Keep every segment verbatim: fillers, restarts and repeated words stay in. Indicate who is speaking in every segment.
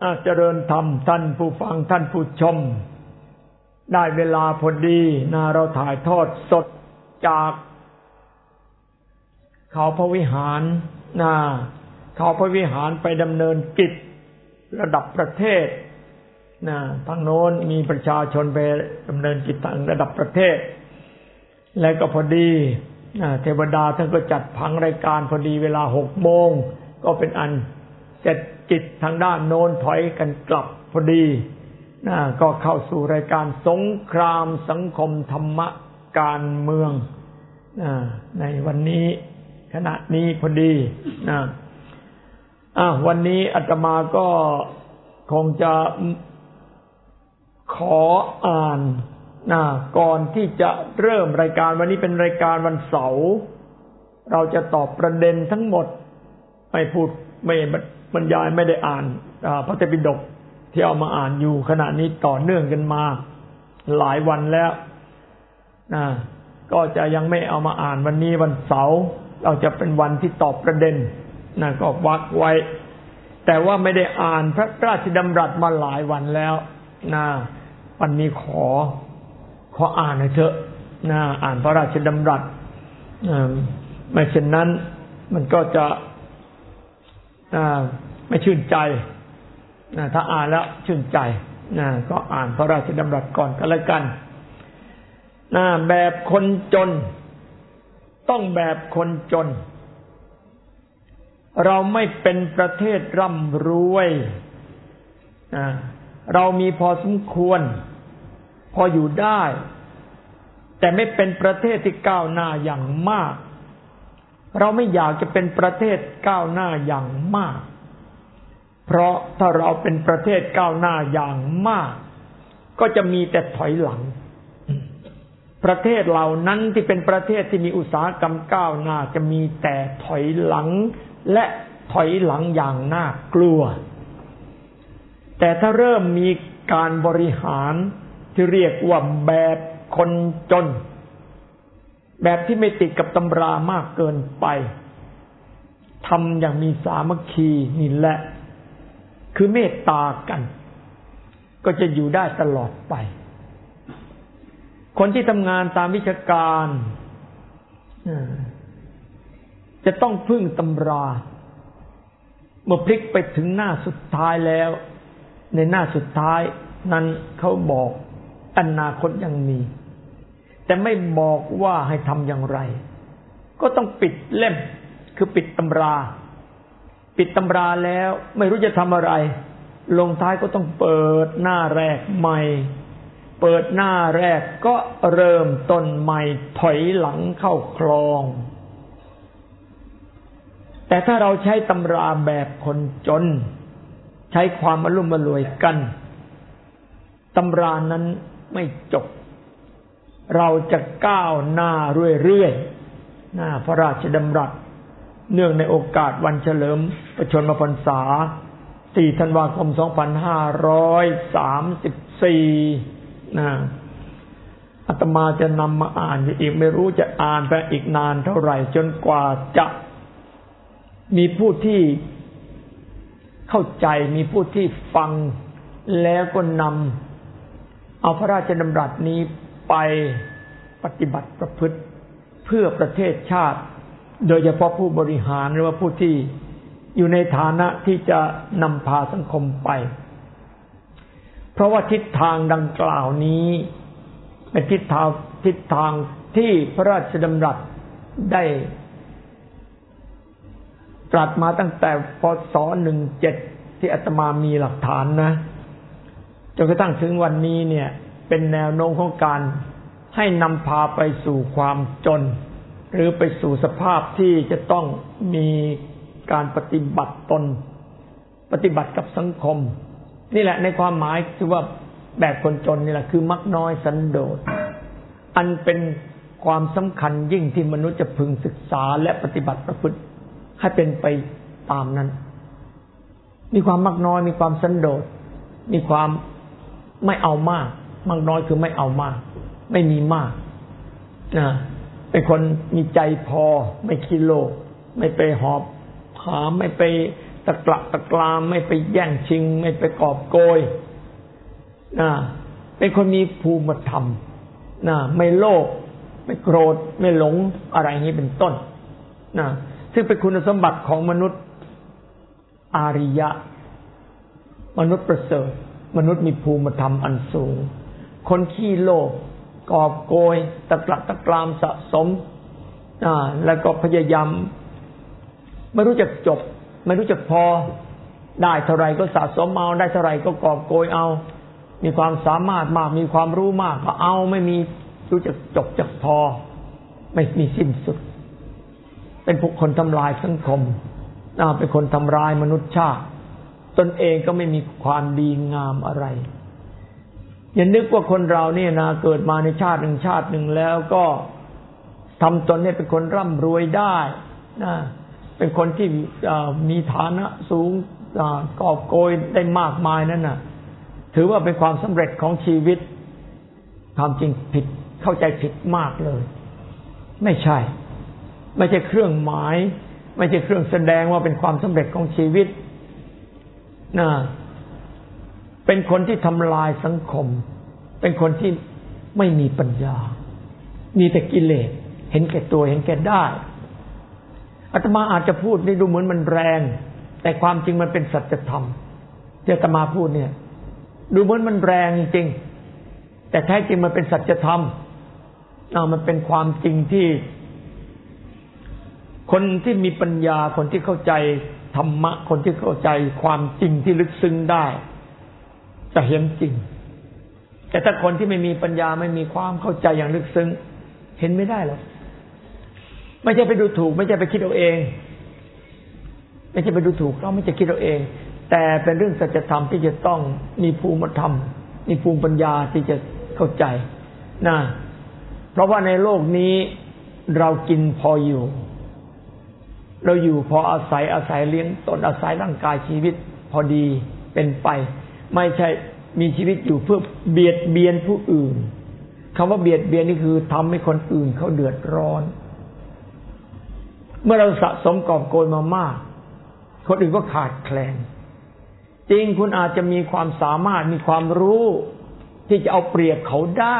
Speaker 1: เจริญธรรมท่านผู้ฟังท่านผู้ชมได้เวลาพอดีนะเราถ่ายทอดสดจากเขาพระวิหารนะเขาพระวิหารไปดำเนินกิจระดับประเทศนะทางโน้นมีประชาชนไปดำเนินกิจทางระดับประเทศแล้วก็พอดีนะเทวดาท่านก็จัดผังรายการพอดีเวลาหกโมงก็เป็นอันเสร็จกิจทางด้านโน้นถอยกันกลับพอดีนะก็เข้าสู่รายการสงครามสังคมธรรมะการเมืองนะในวันนี้ขณะนี้พอดีนะอ่ะวันนี้อาตมาก็คงจะขออ่านนะก่อนที่จะเริ่มรายการวันนี้เป็นรายการวันเสาร์เราจะตอบประเด็นทั้งหมดไม่พูดไม่บรรยายไม่ได้อ่านพระไตรปิฎกที่เอามาอ่านอยู่ขณะนี้ต่อเนื่องกันมาหลายวันแล้วนะก็จะยังไม่เอามาอ่านวันนี้วันเสาร์เราจะเป็นวันที่ตอบประเด็นนะก็วักไว้แต่ว่าไม่ได้อ่านพระราชดำรัสมาหลายวันแล้วนะวันนี้ขอขออ่านหน่อยเถอะนะอ่านพระราชดำรัสไม่เช่นนั้นมันก็จะไม่ชื่นใจนะถ้าอ่านแล้วชื่นใจนะก็อ่านพระราชดำรัสก่อนก็แล้วกันนะแบบคนจนต้องแบบคนจนเราไม่เป็นประเทศร่ำรวยนะเรามีพอสมควรพออยู่ได้แต่ไม่เป็นประเทศที่ก้าวหน้าอย่างมากเราไม่อยากจะเป็นประเทศก้าวหน้าอย่างมากเพราะถ้าเราเป็นประเทศก้าวหน้าอย่างมากก็จะมีแต่ถอยหลังประเทศเหล่านั้นที่เป็นประเทศที่มีอุตสาหกรรมก้าวหน้าจะมีแต่ถอยหลังและถอยหลังอย่างน่ากลัวแต่ถ้าเริ่มมีการบริหารที่เรียกว่าแบบคนจนแบบที่ไม่ติดกับตำรามากเกินไปทำอย่างมีสามัคคีนี่แหละคือเมตตากันก็จะอยู่ได้ตลอดไปคนที่ทำงานตามวิชาการจะต้องพึ่งตำราเมื่อพลิกไปถึงหน้าสุดท้ายแล้วในหน้าสุดท้ายนั้นเขาบอกอนาคตยังมีแต่ไม่บอกว่าให้ทำอย่างไรก็ต้องปิดเล่มคือปิดตำราปิดตำราแล้วไม่รู้จะทำอะไรลงท้ายก็ต้องเปิดหน้าแรกใหม่เปิดหน้าแรกก็เริ่มต้นใหม่ถอยหลังเข้าคลองแต่ถ้าเราใช้ตำราแบบคนจนใช้ความอลุ่มอล่วยกันตำรานั้นไม่จบเราจะก้าวหน้าเรื่อยๆหน้าพระราชดำรัสเนื่องในโอกาสวันเฉลิมพระชนมพรรษาสี่ธันวาคมสองพันห้าร้อยสามสิบสี่นะอาตมาจะนำมาอ่านอีกไม่รู้จะอ่านไปอีกนานเท่าไหร่จนกว่าจะมีผู้ที่เข้าใจมีผู้ที่ฟังแล้วก็นำเอาพระราชดำรัสนี้ไปปฏิบัติประพฤติเพื่อประเทศชาติโดยเฉพาะผู้บริหารหรือว่าผู้ที่อยู่ในฐานะที่จะนำพาสังคมไปเพราะว่าทิศทางดังกล่าวนี้เป็นทิศทางทิศทางที่พระราชดำรัสได้ตรัสมาตั้งแต่พ.ศ. หนึ่งเจ็ดที่อาตมามีหลักฐานนะจนกระทั่งถึงวันนี้เนี่ยเป็นแนวโน้มของการให้นำพาไปสู่ความจนหรือไปสู่สภาพที่จะต้องมีการปฏิบัติตนปฏิบัติกับสังคมนี่แหละในความหมายคือว่าแบบคนจนนี่แหละคือมักน้อยสันโดษอันเป็นความสำคัญยิ่งที่มนุษย์จะพึงศึกษาและปฏิบัติประพฤติให้เป็นไปตามนั้นมีความมักน้อยมีความสันโดษมีความไม่เอามากมักน้อยคือไม่เอามากไม่มีมากนะเป็นคนมีใจพอไม่ขี้โลภไม่ไปหอบหามไม่ไปตะกละตะกรามไม่ไปแย่งชิงไม่ไปกอบโกยนะเป็นคนมีภูมิธรรมนะไม่โลภไม่โกรธไม่หลงอะไรนี้เป็นต้นนะซึ่งเป็นคุณสมบัติของมนุษย์อาริยะมนุษย์ประเสริฐมนุษย์มีภูมิธรรมอันสูงคนขี้โลภกอบโกยตะกละตะกรามสะสมอ่าแล้วก็พยายามไม่รู้จักจบไม่รู้จักพอได้เท่าไรก็สะสมเอาได้เท่าไรก็กอบโกยเอามีความสามารถมากมีความรู้มากก็เอาไม่มีรู้จักจบจักพอไม่มีสิ้นสุดเป็นพวกคนทำลายสังคมอ่าเป็นคนทำลายมนุษยชาติตนเองก็ไม่มีความดีงามอะไรอย่านึกว่าคนเราเนี่ยนะเกิดมาในชาติหนึ่งชาติหนึ่งแล้วก็ทำตนเนี่ยเป็นคนร่ำรวยได้นะเป็นคนที่มีฐานะสูงกอบโกยได้มากมายนั่นน่ะถือว่าเป็นความสำเร็จของชีวิตความจริงผิดเข้าใจผิดมากเลยไม่ใช่ไม่ใช่เครื่องหมายไม่ใช่เครื่องแสดงว่าเป็นความสำเร็จของชีวิตนะเป็นคนที่ทำลายสังคมเป็นคนที่ไม่มีปัญญามีแต่กิเลสเห็นแก่ตัวเห็นแก่ได้อาตมาอาจจะพูดได้ดูเหมือนมันแรงแต่ความจริงมันเป็นสัจธรรมที่อาตมาพูดเนี่ยดูเหมือนมันแรงจริงแต่แท้จริงมันเป็นสัจธรรมอ่ามันเป็นความจริงที่คนที่มีปัญญาคนที่เข้าใจธรรมะคนที่เข้าใจความจริงที่ลึกซึ้งได้จะเห็นจริงแต่ถ้าคนที่ไม่มีปัญญาไม่มีความเข้าใจอย่างลึกซึ้งเห็นไม่ได้หรอกไม่ใช่ไปดูถูกไม่ใช่ไปคิดเอาเองไม่ใช่ไปดูถูกเราไม่ใช่คิดเอาเองแต่เป็นเรื่องสัจธรรมที่จะต้องมีภูมิธรรมมีภูมิปัญญาที่จะเข้าใจนะเพราะว่าในโลกนี้เรากินพออยู่เราอยู่พออาศัยอาศัยเลี้ยงตนอาศัยร่างกายชีวิตพอดีเป็นไปไม่ใช่มีชีวิตอยู่เพื่อเบียดเบียนผู้อื่นคำว่าเบียดเบียนนี่คือทำให้คนอื่นเขาเดือดร้อนเมื่อเราสะสมกอบโกยมามากคนอื่นก็ขาดแคลนจริงคุณอาจจะมีความสามารถมีความรู้ที่จะเอาเปรียบเขาได้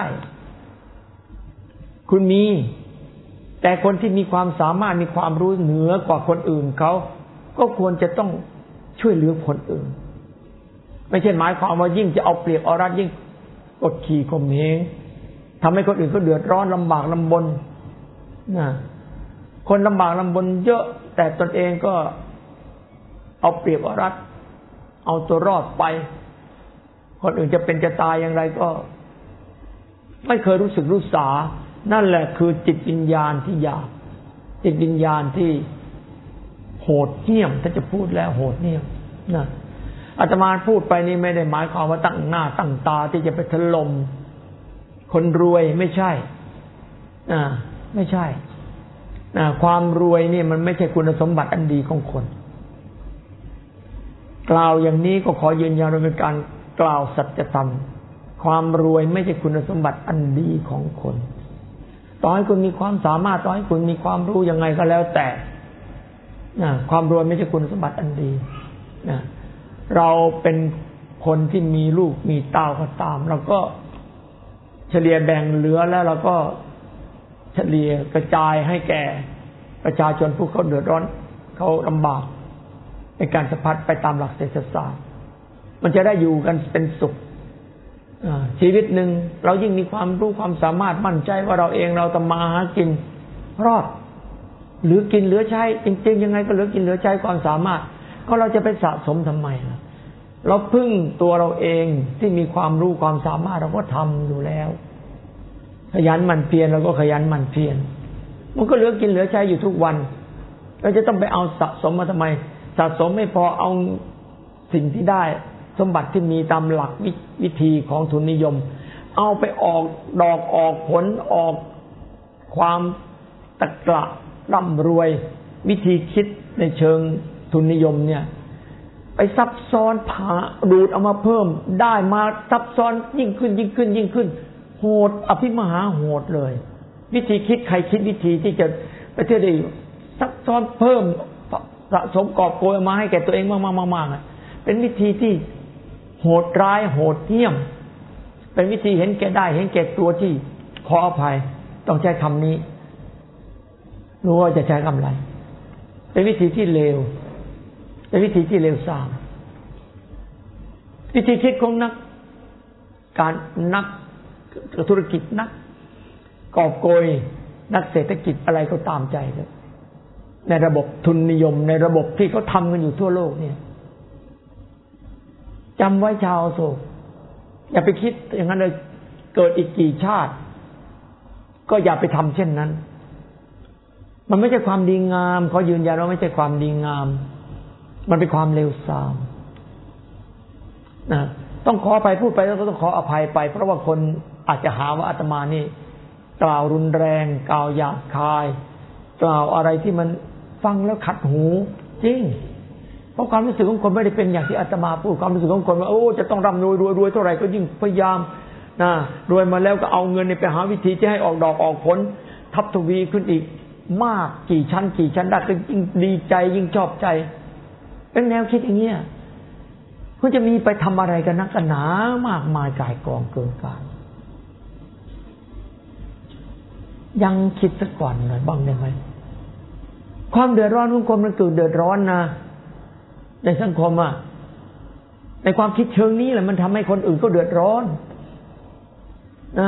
Speaker 1: คุณมีแต่คนที่มีความสามารถมีความรู้เหนือกว่าคนอื่นเขาก็ควรจะต้องช่วยเหลือคนอื่นไม่ใช่หมายความว่ายิ่งจะเอาเปรียบเอารัดยิ่งกดขี่ข่มเหงทำให้คนอื่นเขาเดือดร้อนลำบากลำบนนะคนลำบากลำบนเยอะแต่ตนเองก็เอาเปรียบเอารัดเอาตัวรอดไปคนอื่นจะเป็นจะตายอย่างไรก็ไม่เคยรู้สึกรู้สานั่นแหละคือจิตวิญญาณที่หยาบจิตวิญญาณที่โหดเหี้ยมถ้าจะพูดแล้วโหดเหี้ยมนะอาตมาพูดไปนี่ไม่ได้หมายความว่าตั้งหน้าตั้งตาที่จะไปถล่มคนรวยไม่ใช่อ่าไม่ใช่อ่าความรวยนี่มันไม่ใช่คุณสมบัติอันดีของคนกล่าวอย่างนี้ก็ขอยืนยันว่าเป็นการกล่าวสัจธรรมความรวยไม่ใช่คุณสมบัติอันดีของคนต่อให้คุณมีความสามารถต่อให้คุณมีความรู้ยังไงก็แล้วแต่นะความรวยไม่ใช่คุณสมบัติอันดีนะเราเป็นคนที่มีลูกมีเต้าก็ตามเราก็เฉลี่ยแบ่งเหลือแล้วเราก็เฉลี่ยกระจายให้แก่ประชาชนผู้เขาเดือดร้อนเขาลำบากในการสะพัดไปตามหลักเศรษฐศาสตร์มันจะได้อยู่กันเป็นสุขชีวิตหนึ่งเรายิ่งมีความรู้ความสามารถมั่นใจว่าเราเองเราทำมาหากินรอดหรือกินเหลือใช้จริงๆยังไงก็เหลือกินเหลือใช้ความสามารถก็เราจะไปสะสมทำไมล่ะเราพึ่งตัวเราเองที่มีความรู้ความสามารถเราก็ทำอยู่แล้วขยันหมั่นเพียรเราก็ขยันหมั่นเพียรมันก็เหลือกินเหลือใช้อยู่ทุกวันเราจะต้องไปเอาสะสมมาทำไมสะสมไม่พอเอาสิ่งที่ได้สมบัติที่มีตามหลักวิธีของทุนนิยมเอาไปออกดอกออกผลออกความตะกละร่ำรวยวิธีคิดในเชิงทุนนิยมเนี่ยไปซับซ้อนผ่าดูดเอามาเพิ่มได้มาซับซ้อนยิ่งขึ้นยิ่งขึ้นยิ่งขึ้นโหดอภิมหาโหดเลยวิธีคิดใครคิดวิธีที่จะไปเที่ยวได้ซับซ้อนเพิ่มสะสมกอบโกยมาให้แก่ตัวเองมากๆๆเป็นวิธีที่โหดร้ายโหดเหี้ยมเป็นวิธีเห็นแก่ได้เห็นแก่ตัวที่ขออภัยต้องใช้คำนี้รู้ว่าจะใช้คำอะไรเป็นวิธีที่เลวเป็นวิธีที่เลวทรามวิธีคิดของนักการนักธุรกิจนักกอบโกยนักเศรษฐกิจอะไรก็ตามใจเลยในระบบทุนนิยมในระบบที่เขาทำกันอยู่ทั่วโลกเนี่ยจำไว้ชาวโศกอย่าไปคิดอย่างนั้นเลยเกิดอีกกี่ชาติก็อย่าไปทำเช่นนั้นมันไม่ใช่ความดีงามเขายืนยันว่าไม่ใช่ความดีงามมันเป็นความเลวทรามนะต้องขออภัยพูดไปแล้วก็ต้องขออภัยไปเพราะว่าคนอาจจะหาว่าอาตมานี่กล่าวรุนแรงกล่าวหยาบคายกล่าวอะไรที่มันฟังแล้วขัดหูจริงเพราะความรู้สึกของคนไม่ได้เป็นอย่างที่อาตมาพูดความรู้สึกของคนว่าโอ้จะต้องร่ำรวยรวยรวยเท่าไหร่ก็ยิ่งพยายามนะรวยมาแล้วก็เอาเงินไปหาวิธีที่ให้ออกดอกออกผลทับทวีขึ้นอีกมากกี่ชั้นกี่ชั้นได้ก็ยิ่งดีใจยิ่งชอบใจเป็นแนวคิดอย่างเงี้ยคุณจะมีไปทำอะไรกันนักกันหนามากมายกายกองเกินกาลยังคิดสักก่อนหน่อยบ้างได้ไหมความเดือดร้อนของคนมันเกิดเดือดร้อนนะในสังคมอ่ะในความคิดเชิงนี้แหละมันทำให้คนอื่นก็เดือดร้อนนะ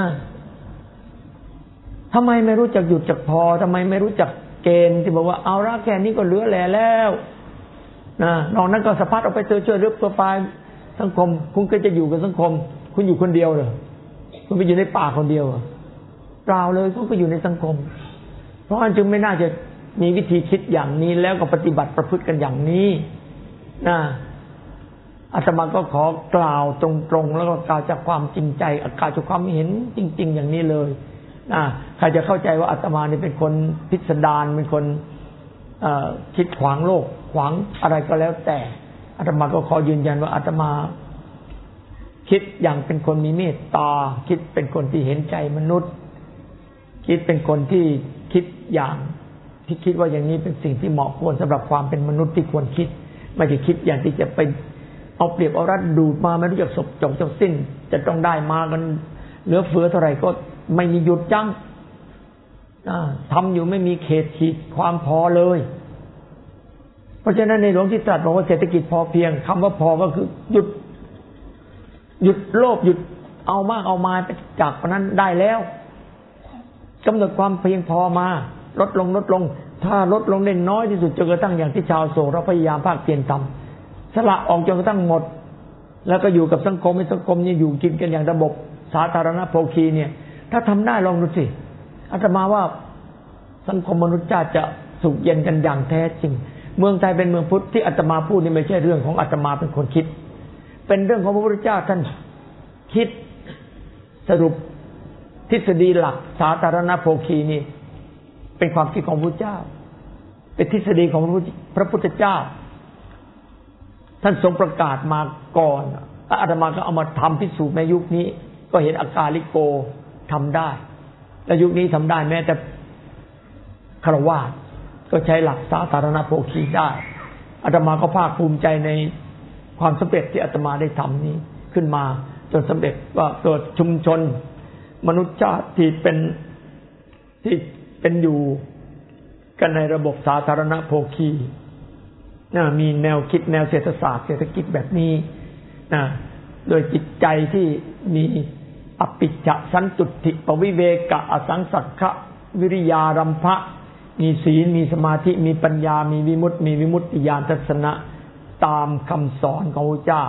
Speaker 1: ทำไมไม่รู้จักหยุดจักพอทำไมไม่รู้จักเกณฑ์ที่บอกว่าเอาละแค่นี้ก็เหลือแหล่แล้วนะนอกนั้นก็สะพัดออกไปเจอช่วยเหลือตัวปลายสังคมคุณก็จะอยู่กับสังคมคุณอยู่คนเดียวเหรอคุณไปอยู่ในป่าคนเดียวเหรอเปล่าเลยคุณก็อยู่ในสังคมเพราะฉะนั้นจึงไม่น่าจะมีวิธีคิดอย่างนี้แล้วก็ปฏิบัติประพฤติกันอย่างนี้นะอาตมาก็ขอกล่าวตรงๆแล้วก็กล่าวจากความจริงใจกล่าวจากความเห็นจริงๆอย่างนี้เลยนะใครจะเข้าใจว่าอาตมานี่เป็นคนพิสดารเป็นคนเอ่อคิดขวางโลกขวางอะไรก็แล้วแต่อาตมาก็ขอยืนยันว่าอาตมาคิดอย่างเป็นคนมีเมตตาคิดเป็นคนที่เห็นใจมนุษย์คิดเป็นคนที่คิดอย่างที่คิดว่าอย่างนี้เป็นสิ่งที่เหมาะควรสำหรับความเป็นมนุษย์ที่ควรคิดไม่ใช่คิดอย่างที่จะไปเอาเปรียบเอารัดดูดมาไม่รู้จักจบจบจบสิ้นจะต้องได้มากันเหลือเฟือเท่าไหร่ก็ไม่มีหยุดยั้งทำอยู่ไม่มีเขตขีดความพอเลยเพราะฉะนั้นในหลวงที่ตรัสบอกว่าเศรษฐกิจพอเพียงคำว่าพอก็คือหยุดหยุดโลภหยุดเอามากเอามาไปจากนั้นได้แล้วกำหนดความเพียงพอมาลดลงลดลงถ้าลดลงได้น้อยที่สุดจนกระทั่งอย่างที่ชาวโศกเราพยายามภาคเพียรทำสละออกจนกระทั่งหมดแล้วก็อยู่กับสังคมในสังคมนี้อยู่กินกันอย่างระบบสาธารณโภคีเนี่ยถ้าทำได้ลองดูสิอาตมาว่าสังคมมนุษย์จะสุขเย็นกันอย่างแท้จริงเมืองไทยเป็นเมืองพุทธที่อาตมาพูดนี่ไม่ใช่เรื่องของอาตมาเป็นคนคิดเป็นเรื่องของพระพุทธเจ้าท่านคิดสรุปทฤษฎีหลักสาธารณโภคีนี่เป็นความคิดของพระพุทธเจ้าเป็นทฤษฎีของพระพุทธเจ้าท่านทรงประกาศมาก่อนอาตมาก็เอามาทำพิสูจน์ในยุคนี้ก็เห็นอากาลิโกทำได้และยุคนี้ทำได้แม้แต่ฆราวาสก็ใช้หลักสาธารณโภคีได้อาตมาก็ภาคภูมิใจในความสำเร็จที่อาตมาได้ทำนี้ขึ้นมาจนสำเร็จว่าเกิดชุมชนมนุษยชาติที่เป็นที่เป็นอยู่กันในระบบสาธารณโภคีนะมีแนวคิดแนวเศรษฐศาสตร์เศรษฐกิจแบบนี้นะโดยจิตใจที่มีอปิจจสันตุติปวิเวกะอสังสักขะวิริยารัมภะมีศีลมีสมาธิมีปัญญามีวิมุตติมีวิมุตติญาณทัศนะตามคำสอนของพระเจ้า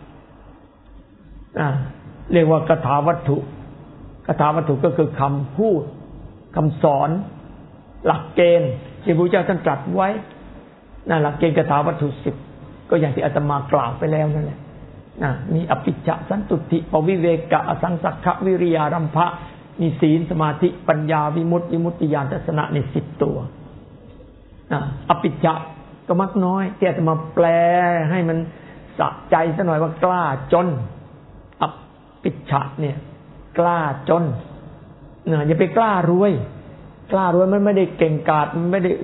Speaker 1: อ่าเรียกว่ากถาวัตถุกถาวัตถุก็คือคำพูดคำสอนหลักเกณฑ์ที่พระเจ้าท่านตรัสไว้นั่นหลักเกณฑ์กถาวัตถุสิบก็อย่างที่อาตมากล่าวไปแล้วนั่นแหละนะมีอภิจจสันตุติปวิเวกะอสังสักขะวิริยารัมภะมีศีลสมาธิปัญญาวิมุตติวิมุตติญาณทัศนะในสิบตัวนะอภิจจก็มักน้อยที่อาตมาแปลให้มันสะใจซะหน่อยว่ากล้าจนอภิจฉะเนี่ยกล้าจนนะอย่าไปกล้ารวยกล้ารวยมันไม่ได้เก่งกาจมันไม่ได้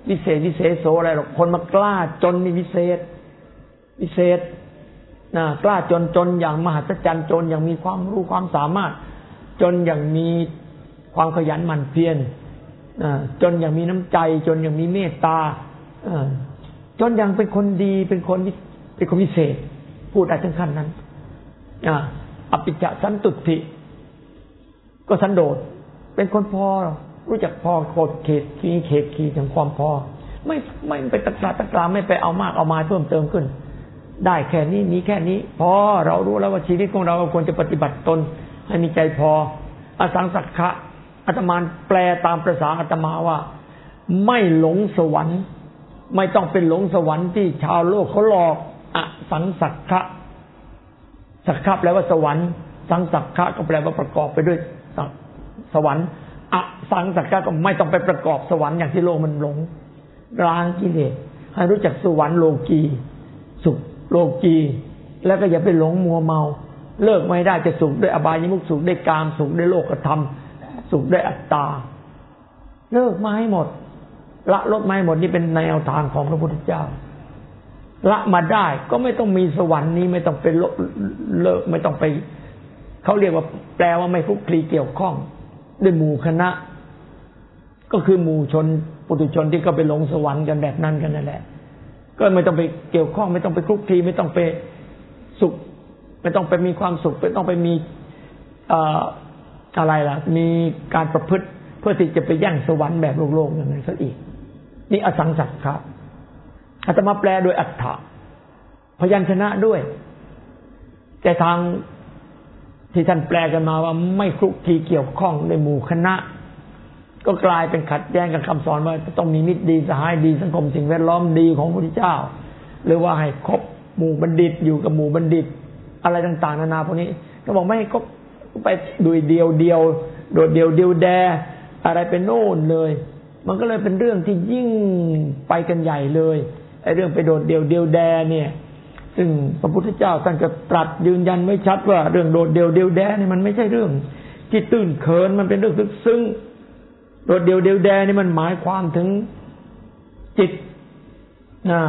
Speaker 1: วิเศษวิเศษโสอะไรหรอกคนมากล้าจนนี่วิเศษวิเศษนะกล้าจนจนอย่างมหัศจรรย์จนอย่างมีความรู้ความสามารถจนอย่างมีความขยันหมั่นเพียรจนอย่างมีน้ำใจจนอย่างมีเมตตาจนอย่างเป็นคนดีเป็นคนเป็นคนพิเศษพูดได้ถึงขั้นนั้นอภิจะสันตุติก็สันโดษเป็นคนพอรู้จักพอโคตรเขตขีเขตขีถึงความพอไม่ไม่ไปตะกราตะกราไม่ไปเอามากเอามาเพิ่มเติมขึ้นได้แค่นี้มีแค่นี้พอเรารู้แล้วว่าชีวิตของเราควรจะปฏิบัติตนให้มีใจพออสังสักขะอาตมาแปลตามภาษาอาตมาว่าไม่หลงสวรรค์ไม่ต้องเป็นหลงสวรรค์ที่ชาวโลกเขาหลอกอสังสักขะสักขะแปลว่าสวรรค์สังสักขะก็แปลว่าประกอบไปด้วยสวรรค์อสังสักขะก็ไม่ต้องไปประกอบสวรรค์อย่างที่โลกมันหลงล้างกิเลสให้รู้จักสวรรค์โลกีสุขโลกีแล้วก็อย่าไปหลงมัวเมาเลิกไม่ได้จะสุขด้วยอบายมุขสุขด้วยกามสุขด้วยโลกธรรมสุขด้วยอัตตาเลิกมาให้หมดละลดมาให้หมดนี่เป็นแนวทางของพระพุทธเจ้าละมาได้ก็ไม่ต้องมีสวรรค์นี้ไม่ต้องเป็นเลิกไม่ต้องไปเขาเรียกว่าแปลว่าไม่คลุกคลีเกี่ยวข้องด้วยหมู่คณะก็คือหมู่ชนปุถุชนที่ก็ไปหลงสวรรค์กันแบบนั้นกันนั่นแหละก็ไม่ต้องไปเกี่ยวข้องไม่ต้องไปคลุกคลีไม่ต้องไปสุขไม่ต้องไปมีความสุขไม่ต้องไปมีเอ่ออะไรล่ะมีการประพฤติเพื่อที่จะไปแย่งสวรรค์แบบโลกๆอย่างนั้นซะอีกนี่อสังสักขะอาตมาแปลโดยอัฏฐะพยัญชนะด้วยแต่ทางที่ท่านแปลกันมาว่าไม่คลุกคลีเกี่ยวข้องในหมู่คณะก็กลายเป็นขัดแย้งกับคำสอนว่าต้องมีมิตรดีสหายดีสังคมสิ่งแวดล้อมดีของพระพุทธเจ้าหรือว่าให้คบหมู่บัณฑิตอยู่กับหมู่บัณฑิตอะไรต่างๆนานาพวกนี้ก็บอกไม่ให้คบไปดูเดียวเดียวโดดเดียวเดียวแดอะไรเป็นโน่นเลยมันก็เลยเป็นเรื่องที่ยิ่งไปกันใหญ่เลยไอ้เรื่องไปโดดเดียวเดียวแดเนี่ยซึ่งพระพุทธเจ้าท่านก็ตรัสยืนยันไว้ชัดว่าเรื่องโดดเดียวเดียวแดนี่มันไม่ใช่เรื่องที่ตื้นเขินมันเป็นเรื่องลึกซึ้งโดดเดียวเดียวแดนี่มันหมายความถึงจิตนะ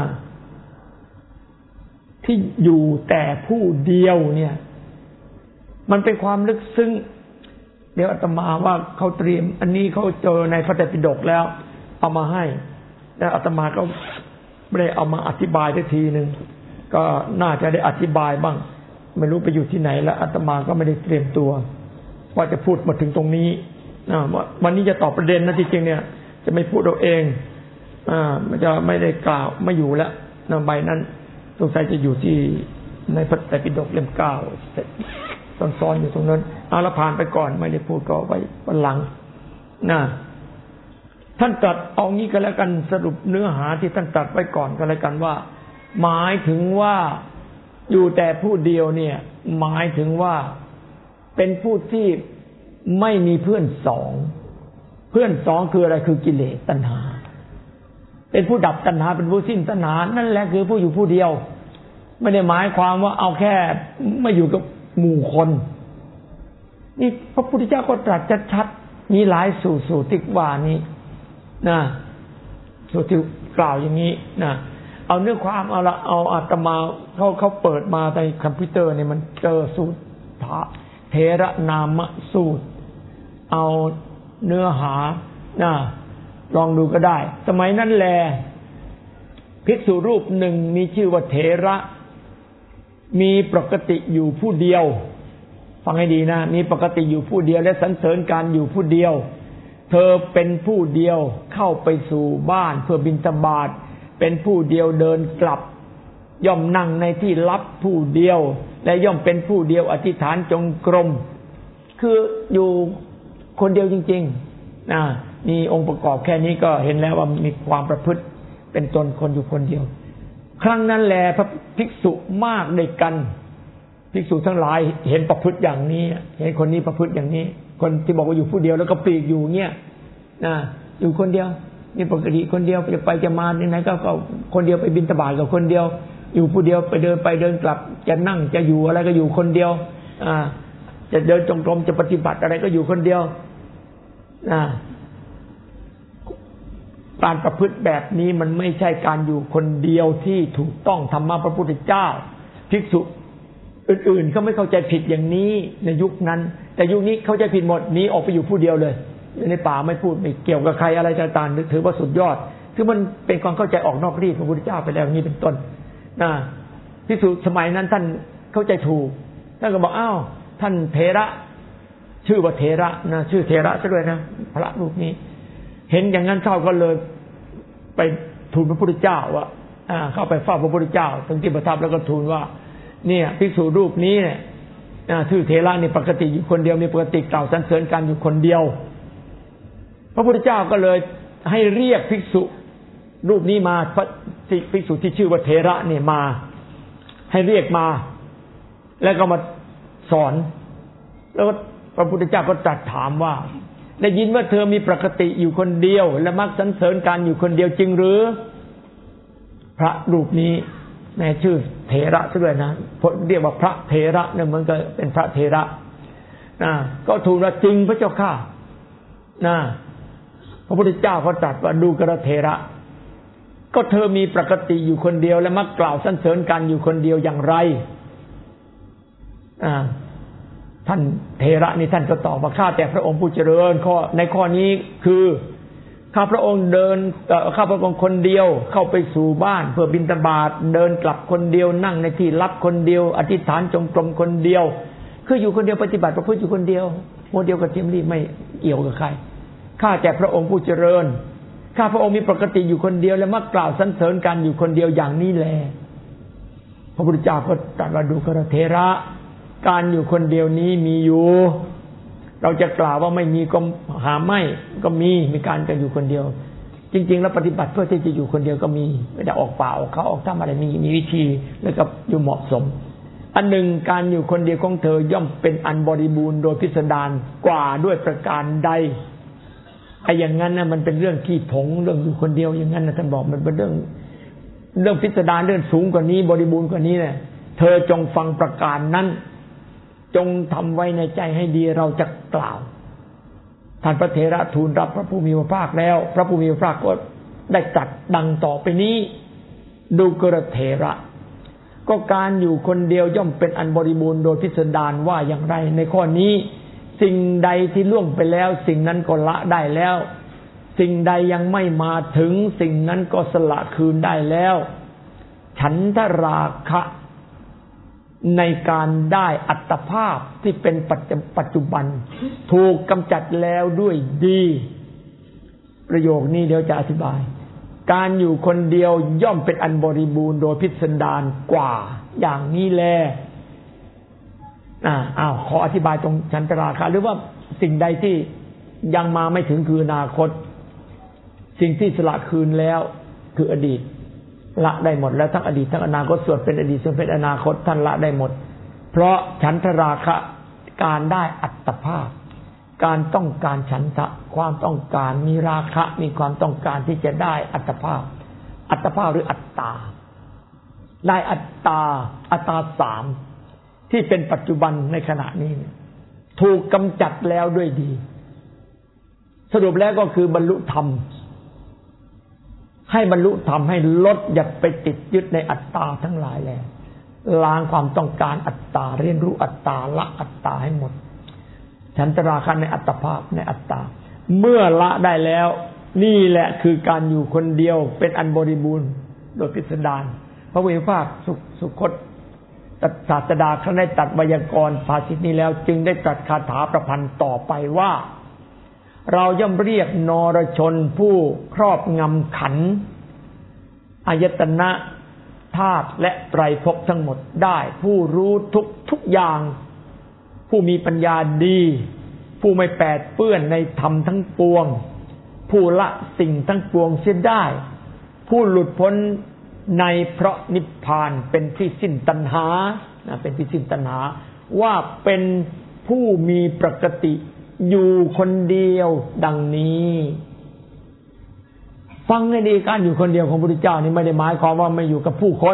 Speaker 1: ที่อยู่แต่ผู้เดียวเนี่ยมันเป็นความลึกซึ้งเดี๋ยวอาตมาว่าเขาเตรียมอันนี้เขาเจอในพระไตรปิฎกแล้วเอามาให้แล้วอาตมาก็ไม่ได้เอามาอธิบายได้ทีนึงก็น่าจะได้อธิบายบ้างไม่รู้ไปอยู่ที่ไหนแล้วอาตมาก็ไม่ได้เตรียมตัวว่าจะพูดมาถึงตรงนี้วันนี้จะตอบประเด็นนะที่จริงเนี่ยจะไม่พูดเอาเองอ่ามันจะไม่ได้กล่าวไม่อยู่แล้วใบนั้นสงสัยจะอยู่ที่ในพระไตรปิฎกเล่มเก้าตอนซ้อนอยู่ตรงนั้นเอาละผ่านไปก่อนไม่ได้พูดก็ไว้วันหลังนะท่านตรัสเอางี้ก็แล้วกันสรุปเนื้อหาที่ท่านตรัสไว้ก่อนก็แล้วกันว่าหมายถึงว่าอยู่แต่ผู้เดียวเนี่ยหมายถึงว่าเป็นผู้ที่ไม่มีเพื่อนสองเพื่อนสองคืออะไรคือกิเลสตัณหาเป็นผู้ดับตัณหาเป็นผู้สิ้นตัณหานั่นแหละคือผู้อยู่ผู้เดียวไม่ได้หมายความว่าเอาแค่ไม่อยู่กับหมู่คนนี่พระพุทธเจ้าก็ตรัสชัดๆมีหลายสูตรสูตรที่ว่านี้นะสูตรที่กล่าวอย่างนี้นะเอาเนื้อความเอาละเอาอาตมาเขาเขาเปิดมาในคอมพิวเตอร์เนี่ยมันเจอสูตรเถระนามสูตรเอาเนื้อหานะลองดูก็ได้สมัยนั้นแลภิกษุรูปหนึ่งมีชื่อว่าเถระมีปกติอยู่ผู้เดียวฟังให้ดีนะมีปกติอยู่ผู้เดียวและสรรเสริญการอยู่ผู้เดียวเธอเป็นผู้เดียวเข้าไปสู่บ้านเพื่อบิณฑบาตเป็นผู้เดียวเดินกลับย่อมนั่งในที่ลับผู้เดียวและย่อมเป็นผู้เดียวอธิษฐานจงกรมคืออยู่คนเดียวจริงๆนะมีองค์ประกอบแค่นี้ก็เห็นแล้วว่ามีความประพฤติเป็นตนคนอยู่คนเดียวครั้งนั้นแลพระภิกษุมากด้วยกันภิกษุทั้งหลายเห็นประพฤติอย่างนี้เห็นคนนี้ประพฤติอย่างนี้คนที่บอกว่าอยู่ผู้เดียวแล้วก็ปลีกอยู่เงี้ยนะอยู่คนเดียวนี่ปกติคนเดียวจะไปจะมาที่ไหนก็ก็คนเดียวไปบิณฑบาตกับคนเดียวอยู่ผู้เดียวไปเดินไปเดินกลับจะนั่งจะอยู่อะไรก็อยู่คนเดียวอ่าจะเดินจงกรมจะปฏิบัติอะไรก็อยู่คนเดียวอ่าการประพฤติแบบนี้มันไม่ใช่การอยู่คนเดียวที่ถูกต้องธรรมะพระพุทธเจ้าภิกษุอื่นๆเขาไม่เข้าใจผิดอย่างนี้ในยุคนั้นแต่ยุคนี้เข้าใจผิดหมดหนีออกไปอยู่ผู้เดียวเลยในป่าไม่พูดไม่เกี่ยวกับใครอะไรต่างๆถือว่าสุดยอดคือมันเป็นความเข้าใจออกนอกรีดพระพุทธเจ้าไปแล้วนี้เป็นต้นนะภิกษุสมัยนั้นท่านเข้าใจถูกท่านก็บอกอ้าวท่านเถระชื่อว่าเถระนะชื่อเถระซะด้วยนะพระรูปนี้เห็นอย่างนั้นเข้าก็เลยไปทูลพระพุทธเจ้าว่าอ่าเข้าไปเฝ้าพระพุทธเจ้าถึงที่ประทับแล้วก็ทูลว่าเนี่ยภิกษุรูปนี้เนี่ยชื่อเถระนี่ปกติอยู่คนเดียวมีปกติกล่าวสรรเสริญกันอยู่คนเดียวพระพุทธเจ้าก็เลยให้เรียกภิกษุรูปนี้มาพระภิกษุที่ชื่อว่าเถระเนี่ยมาให้เรียกมาแล้วก็มาสอนแล้วพระพุทธเจ้าก็ตรัสถามว่าได้ยินว่าเธอมีปกติอยู่คนเดียวและมักสรรเสริญกันอยู่คนเดียวจริงหรือพระรูปนี้แม่ชื่อเถระซะด้วยนะเรียกว่าพระเถระเนี่ยมันก็เป็นพระเถระนะก็ทูลว่าจริงพระเจ้าข้านะพระพุทธเจ้าเขาตรัสว่าดูกระเถระก็เธอมีปกติอยู่คนเดียวและมักกล่าวสรรเสริญกันอยู่คนเดียวอย่างไรอ่าท่านเถระนี่ท่านก็ตอบว่าข้าแต่พระองค์ผู้เจริญข้อในข้อนี้คือข้าพระองค์เดินข้าพระองค์คนเดียวเข้าไปสู่บ้านเพื่อบิณฑบาตเดินกลับคนเดียวนั่งในที่ลับคนเดียวอธิษฐานจงกรมคนเดียวคืออยู่คนเดียวปฏิบัติประพฤติอยู่คนเดียวโมเดลกับเทียมรีไม่เกี่ยวกับใครข้าแต่พระองค์ผู้เจริญข้าพระองค์มีปกติอยู่คนเดียวและมักกล่าวสรรเสริญกันอยู่คนเดียวอย่างนี้แลพระพุทธเจ้าก็ตรัสว่าดูกระเถระการอยู่คนเดียวนี้มีอยู่เราจะกล่าวว่าไม่มีก็หาไม่ก็มีมีการจะอยู่คนเดียวจริงๆแล้วปฏิบัติเพื่อที่จะอยู่คนเดียวก็มีไม่ได้ออกป่าออกเขาออกทำอะไรมีมีวิธีแล้วก็อยู่เหมาะสมอันหนึ่งการอยู่คนเดียวของเธอย่อมเป็นอันบริบูรณ์โดยพิสดารกว่าด้วยประการใดไอ้อย่างนั้นนะมันเป็นเรื่องขี้ผงเรื่องอยู่คนเดียวอย่างนั้นนะท่านบอกมันเป็นเรื่องเรื่องพิสดารเรื่องสูงกว่านี้บริบูรณ์กว่านี้เนี่ยเธอจงฟังประการนั้นจงทำไว้ในใจให้ดีเราจะกล่าวท่านพระเถระทูลรับพระผู้มีพระภาคแล้วพระผู้มีพระภาคก็ได้ตรัสดังต่อไปนี้ดูกระเถระก็การอยู่คนเดียวย่อมเป็นอันบริบูรณ์โดยพิสดารว่าอย่างไรในข้อนี้สิ่งใดที่ล่วงไปแล้วสิ่งนั้นก็ละได้แล้วสิ่งใดยังไม่มาถึงสิ่งนั้นก็สละคืนได้แล้วฉันทราคะในการได้อัตภาพที่เป็นปัจจุบันถูกกำจัดแล้วด้วยดีประโยคนี้เดี๋ยวจะอธิบายการอยู่คนเดียวย่อมเป็นอันบริบูรณ์โดยพิสดารกว่าอย่างนี้แลอ่าอ้าวขออธิบายตรงฉันทราคะหรือว่าสิ่งใดที่ยังมาไม่ถึงคืออนาคตสิ่งที่สละคืนแล้วคืออดีตละได้หมดแล้วทั้งอดีตทั้งอนาคตส่วนเป็นอดีตส่วนเป็นอนาคตท่านละได้หมดเพราะฉันทราคะการได้อัตภาพการต้องการฉันทะความต้องการมีราคะมีความต้องการที่จะได้อัตภาพอัตภาพหรืออัตตาได้อัตตาอัตตาสามที่เป็นปัจจุบันในขณะนี้ถูกกำจัดแล้วด้วยดีสรุปแล้วก็คือบรรลุธรรมให้บรรลุธรรมให้ลดอย่าไปติดยึดในอัตตาทั้งหลายแล้วล้างความต้องการอัตตาเรียนรู้อัตตาละอัตตาให้หมดฉันทราคะในอัตภาพในอัตตาเมื่อละได้แล้วนี่แหละคือการอยู่คนเดียวเป็นอันบริบูรณ์โดยพิสดารพระวิภาคสุสุคตศาสดาเขาได้ตรัสไวยากรณ์ภาษิตนี้แล้วจึงได้ตรัสคาถาประพันธ์ต่อไปว่าเราย่อมเรียกนรชนผู้ครอบงำขันธ์อายตนะธาตุและไตรภพทั้งหมดได้ผู้รู้ทุกทุกอย่างผู้มีปัญญาดีผู้ไม่แปดเปื้อนในธรรมทั้งปวงผู้ละสิ่งทั้งปวงเสียได้ผู้หลุดพ้นในเพราะนิพพานเป็นที่สิ้นตัณหาเป็นที่สิ้นตัณหาว่าเป็นผู้มีปกติอยู่คนเดียวดังนี้ฟังให้ดีการอยู่คนเดียวของพระพุทธเจ้านี่ไม่ได้หมายความว่าไม่อยู่กับผู้คน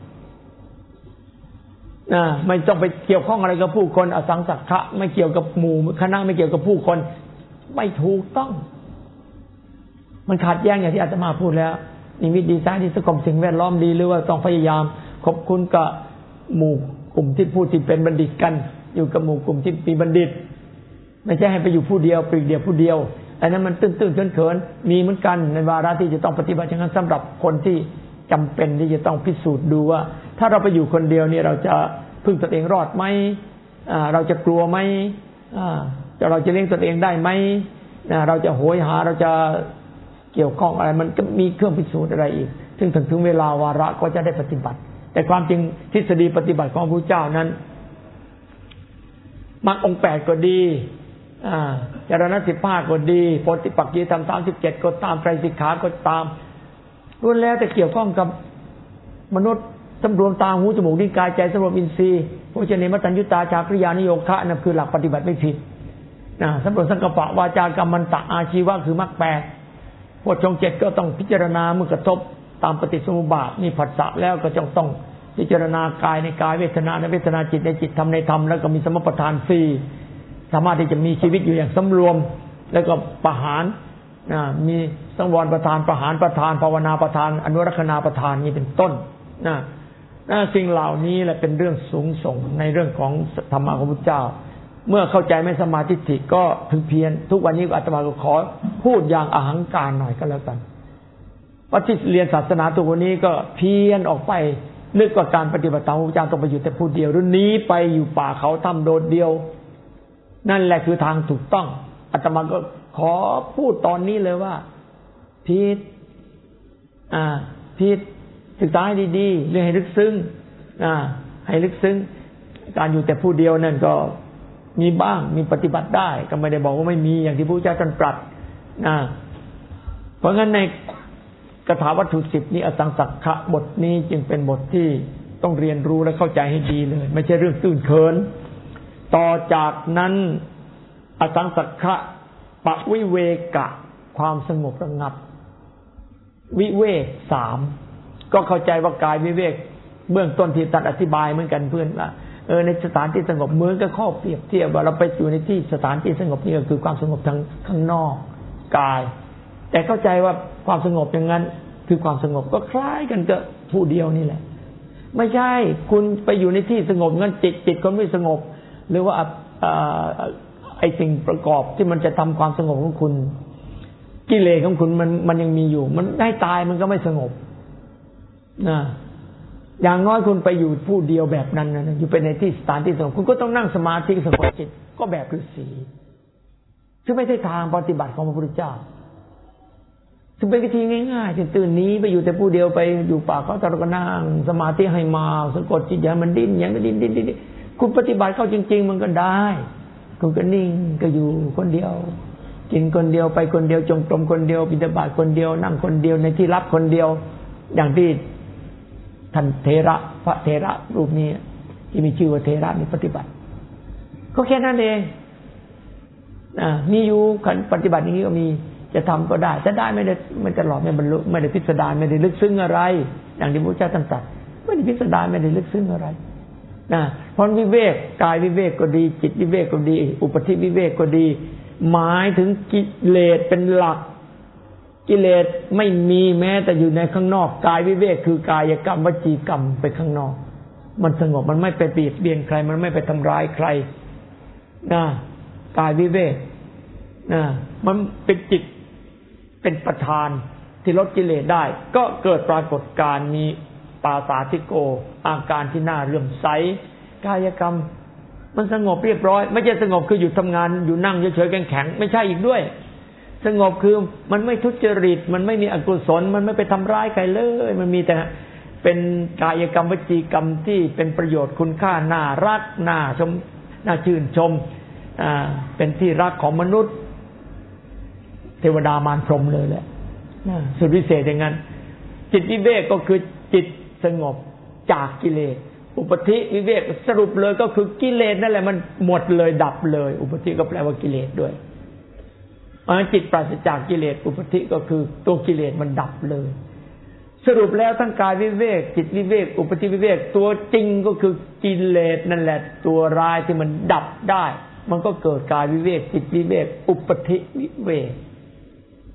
Speaker 1: นะไม่ต้องไปเกี่ยวข้องอะไรกับผู้คนอสังสักขะไม่เกี่ยวกับหมู่คณะไม่เกี่ยวกับผู้คนไม่ถูกต้องมันขัดแย้งอย่างที่อาตมาพูดแล้วนิมิตดีไซน์ที่สกมสิ่งแวดล้อมดีหรือว่าต้องพยายามขอบคุณกับหมู่กลุ่มที่พูดที่เป็นบัณฑิตกันอยู่กับหมู่กลุ่มที่มีบัณฑิตไม่ใช่ให้ไปอยู่ผู้เดียวปลีกเดียวผู้เดียวอันนั้นมันตื้นๆเขินๆมีเหมือนกันในวาระที่จะต้องปฏิบัติอย่างนั้นสำหรับคนที่จำเป็นที่จะต้องพิสูจน์ดูว่าถ้าเราไปอยู่คนเดียวนี่เราจะพึ่งตนเองรอดไหมเราจะกลัวไหมเราจะเลี้ยงตนเองได้ไหมเราจะโหยหาเราจะเกี่ยวข้องอะไรมันก็มีเครื่องพิสูจน์อะไรอีกถึงถึงถึงเวลาวาระก็จะได้ปฏิบัติแต่ความจริงทฤษฎีปฏิบัติของพระพุทธเจ้านั้นมรรคองค์แปดก็ดีอ่าจารณะสิบห้าก็ดีโพธิปักขีธรรมสามสิบเจ็ดก็ตามไตรสิกขาก็ตามล้วนแล้วแต่เกี่ยวข้องกับมนุษย์สำรวมตาหูจมูกลิ้นกายใจสำรวมอินทรีย์โภชเนมตัญญุตาชากริยานิโยคะนั่นคือหลักปฏิบัติไม่ผิดนะสำรวมสังกัปปะวาจากรรมันตะอาชีวะคือมรรคแปดโพชฌงค์เจ็ดก็ต้องพิจารณาเมื่อกระทบตามปฏิสมุปบาทมีผัสสะแล้วก็ต้องต้องพิจารณากายในกายเวทนาในเวทนาจิตในจิตธรรมในธรรมแล้วก็มีสมปทานสี่สามารถที่จะมีชีวิตอยู่อย่างสำรวมแล้วก็ประหารมีสังวรประทานประหารประทานภาวนาประทานอนุรักษณาประทานนี้เป็นต้นนะสิ่งเหล่านี้แหละเป็นเรื่องสูงส่งในเรื่องของธรรมะของพระพุทธเจ้าเมื่อเข้าใจไม่สมาธิถิก็ถึงเพียรทุกวันนี้อาตมาก็ขอพูดอย่างอหังการหน่อยก็แล้วกันว่าที่เรียนศาสนาตัวนี้ก็เพียรออกไปนึกว่าการปฏิบัติตามพระพุทธเจ้าต้องไปอยู่แต่ผู้เดียวหรือหนีไปอยู่ป่าเขาถ้ำโดดเดียวนั่นแหละคือทางถูกต้องอาตมาก็ขอพูดตอนนี้เลยว่าผิดอ่าผิดศึกษาให้ดีๆเรื่องให้ลึกซึ้งอ่าให้ลึกซึ้งการอยู่แต่ผู้เดียวนั่นก็มีบ้างมีปฏิบัติได้ก็ไม่ได้บอกว่าไม่มีอย่างที่พระพุทธเจ้าตรัสนะเพราะงั้นในคาถาวัตถุสิบนี้อสังสักขะบทนี้จึงเป็นบทที่ต้องเรียนรู้และเข้าใจให้ดีเลยไม่ใช่เรื่องตื้นเขินต่อจากนั้นอสังสักขะปะวิเวกะความสงบระงับวิเวกสามก็เข้าใจว่ากายวิเวกเบื้องต้นที่ตัดอธิบายเหมือนกันเพื่อนว่าเออในสถานที่สงบเหมือนกับข้อเปรียบเทียบว่าเราไปอยู่ในที่สถานที่สงบนี่ก็คือความสงบทางข้างนอกกายแต่เข้าใจว่าความสงบอย่างนั้นคือความสงบก็คล้ายกันกับผู้เดียวนี่แหละไม่ใช่คุณไปอยู่ในที่สงบงั้นจิตจิตคนไม่สงบหรือว่าไอ้สิ่งประกอบที่มันจะทำความสงบของคุณกิเลสของคุณมันมันยังมีอยู่มันได้ตายมันก็ไม่สงบนะอย่างน้อยคุณไปอยู่ผู้เดียวแบบนั้นนะอยู่ไปในที่สถานที่สงบคุณก็ต้องนั่งสมาธิสงบจิตก็แบบฤาษีซึ่งไม่ใช่ทางปฏิบัติของพระพุทธเจ้าซึ่งเป็นวิธีง่ายๆตื่นนี้ไปอยู่แต่ผู้เดียวไปอยู่ป่าเขาตะก็นั่งสมาธิให้มาสะกดจิตอย่ามันดิ้นอย่างนั้นดิ้นดิ้นดิ้นคุณปฏิบัติเข้าจริงๆมันก็ได้คุณก็นิ่งก็อยู่คนเดียวกินคนเดียวไปคนเดียวจงกรมคนเดียวบิณฑบาตคนเดียวนั่งคนเดียวในที่ลับคนเดียวอย่างที่ท่านเถระพระเถระรูปนี้ที่มีชื่อว่าเถระนี่ปฏิบัติก็แค่นั้นเองอ่ามีอยู่การปฏิบัติอย่างนี้ก็มีจะทำก็ได้จะได้ไม่ได้ไม่ตลอดไม่บรรลุไม่ได้พิสดารไม่ได้ลึกซึ้งอะไรอย่างที่พระพุทธเจ้าตรัสไม่ได้พิสดารไม่ได้ลึกซึ้งอะไรนะเพราะวิเวกกายวิเวกก็ดีจิตวิเวกก็ดีอุปธิวิเวกก็ดีหมายถึงกิเลสเป็นหลักกิเลสไม่มีแม้แต่อยู่ในข้างนอกกายวิเวกคือกายกรรมวจีกรรมไปข้างนอกมันสงบมันไม่ไปเบียดเบียนใครมันไม่ไปทำร้ายใครนะกายวิเวกนะมันเป็นจิตเป็นประธานที่ลดกิเลสได้ก็เกิดปรากฏการณ์มีปาสาธิโกอาการที่น่าเลื่อมใสกายกรรมมันสงบเรียบร้อยไม่ใช่สงบคืออยู่ทำงานอยู่นั่งเฉยๆแข็งๆไม่ใช่อีกด้วยสงบคือมันไม่ทุจริตมันไม่มีอกุศลมันไม่ไปทำร้ายใครเลยมันมีแต่เป็นกายกรรมวจีกรรมที่เป็นประโยชน์คุณค่าน่ารักน่าชมน่าชื่นชมอ่าเป็นที่รักของมนุษย์เทวดามารพรหมเลยแหละสุดวิเศษอย่างนั้นจิตวิเวกก็คือจิตสงบจากกิเลสอุปธิวิเวกสรุปเลยก็คือกิเลสนั่นแหละมันหมดเลยดับเลยอุปธิก็แปลว่ากิเลสด้วยจิตปราศจากกิเลสอุปธิก็คือตัวกิเลสมันดับเลยสรุปแล้วทั้งกายวิเวกจิตวิเวกอุปธิวิเวกตัวจริงก็คือกิเลสนั่นแหละตัวร้ายที่มันดับได้มันก็เกิดกายวิเวกจิตวิเวกอุปธิวิเวก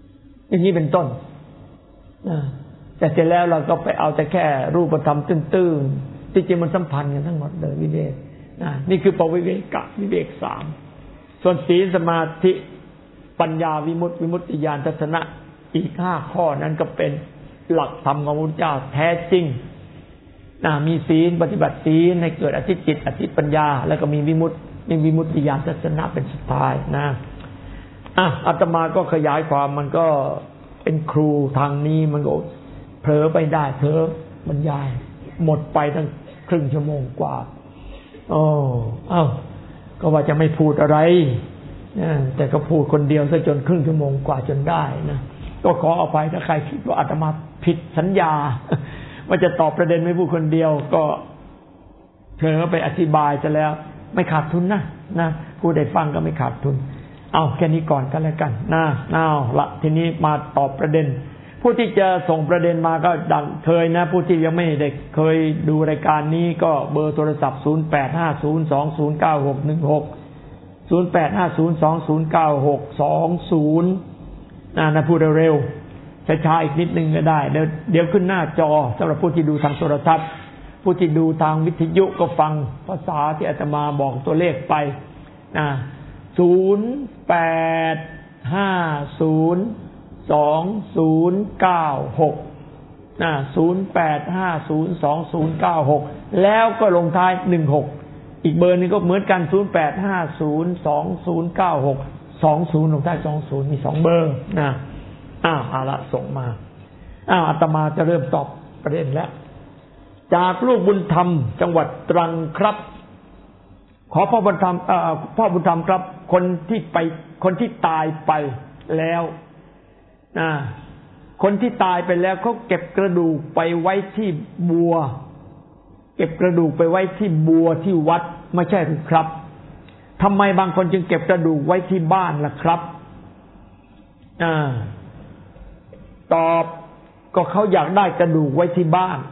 Speaker 1: อย่างนี้เป็นต้นแต่เสร็จแล้วเราก็ไปเอาแต่แค่รูปธรรมตื้นๆที่จริงมันสัมพันธ์กันทั้งหมดเลยวิเวกนี่คือปวิเวกะวิเวกสามส่วนศีลสมาธิปัญญาวิมุตติวิมุตติญาณทัศนะอีกห้าข้อนั้นก็เป็นหลักธรรมของพระพุทธเจ้าแท้จริงนะมีศีลปฏิบัติศีลให้เกิดอธิจิตอธิปัญญาแล้วก็มีวิมุตติมีวิมุตติญาณทัศนะเป็นสุดท้ายนะอ่ะอาตมาก็ขยายความมันก็เป็นครูทางนี้มันก็เผลอไปได้เผลอบรรยายหมดไปตั้งครึ่งชั่วโมงกว่าโอ้เอ้าก็ว่าจะไม่พูดอะไรนะแต่ก็พูดคนเดียวซะจนครึ่งชั่วโมงกว่าจนได้นะก็ขออภัยถ้าใครคิดว่าอาตมาผิดสัญญาว่าจะตอบประเด็นไม่พูดคนเดียวก็เผลอไปอธิบายซะแล้วไม่ขาดทุนนะนะผู้ใดฟังก็ไม่ขาดทุนเอาแค่นี้ก่อนก็แล้วกันนะเอาละทีนี้มาตอบประเด็นผู้ที่จะส่งประเด็นมาก็ดังเคยนะผู้ที่ยังไม่ได้เคยดูรายการนี้ก็เบอร์โทรศัพท์ศูนย์ แปด ห้า ศูนย์ สอง ศูนย์ เก้า หก หนึ่ง หก ศูนย์ แปด ห้า ศูนย์ สอง ศูนย์ เก้า หก สอง ศูนย์นะนะพูดเร็วๆช้าๆอีกนิดนึงก็ได้เดี๋ยวเดี๋ยวขึ้นหน้าจอสำหรับผู้ที่ดูทางโทรทัศน์ผู้ที่ดูทางวิทยุก็ฟังภาษาที่อาตมาบอกตัวเลขไปนะศูนย์ แปด ห้า ศูนย์ สอง ศูนย์ เก้า หกนะศูนย์ แปด ห้า ศูนย์ สอง ศูนย์ เก้า หกแล้วก็ลงท้ายหนึ่งหกอีกเบอร์นึงก็เหมือนกันศูนย์ แปด ห้า ศูนย์ สอง ศูนย์ เก้า หก สอง ศูนย์ลงท้ายสอง ศูนย์มีสองเบอร์นะอ้าวเอาละส่งมาอ้าวอาตมาจะเริ่มตอบประเด็นแล้วจากลูกบุญธรรมจังหวัดตรังครับขอพ่อบุญธรรมเอ่อพ่อบุญธรรมครับคนที่ไปคนที่ตายไปแล้วนะคนที่ตายไปแล้วเขาเก็บกระดูกไปไว้ที่บัวเก็บกระดูกไปไว้ที่บัวที่วัดไม่ใช่หรือครับทำไมบางคนจึงเก็บกระดูกไว้ที่บ้านล่ะครับอ่าตอบก็เขาอยากได้กระดูกไว้ที่บ้าน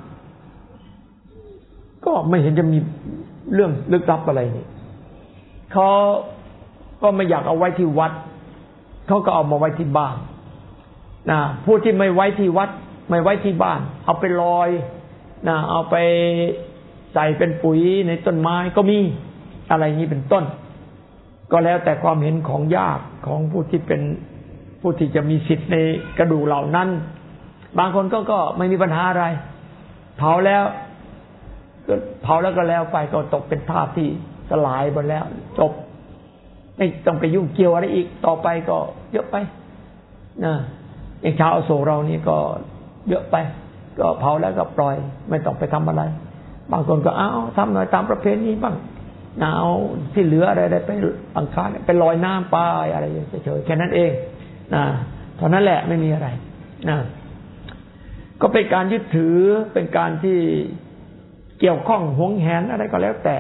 Speaker 1: ก็ไม่เห็นจะมีเรื่องลึกลับอะไรนี่เขาก็ไม่อยากเอาไว้ที่วัดเขาก็เอามาไว้ที่บ้านนะผู้ที่ไม่ไว้ที่วัดไม่ไว้ที่บ้านเอาไปลอยนะเอาไปใส่เป็นปุ๋ยในต้นไม้ก็มีอะไรนี้เป็นต้นก็แล้วแต่ความเห็นของญาติของผู้ที่เป็นผู้ที่จะมีสิทธิ์ในกระดูกเหล่านั้นบางคนก็ก็ไม่มีปัญหาอะไรเผาแล้วก็เผาแล้วก็แล้วไปก็ตกเป็นธาตุที่สลายหมดแล้วจบไม่ต้องไปยุ่งเกี่ยวอะไรอีกต่อไปก็เยอะไปนะอย่างชาวอโศกเรานี่ก็เยอะไปก็เผาแล้วก็ปล่อยไม่ต้องไปทำอะไรบางคนก็เอาทำหน่อยตามประเพณีบ้างเอาที่เหลืออะไรๆไปอังคารไปลอยน้ำไปอะไรเฉยๆแค่นั้นเองนะเท่านั้นแหละไม่มีอะไรนะก็เป็นการยึดถือเป็นการที่เกี่ยวข้องหวงแหนอะไรก็แล้วแต่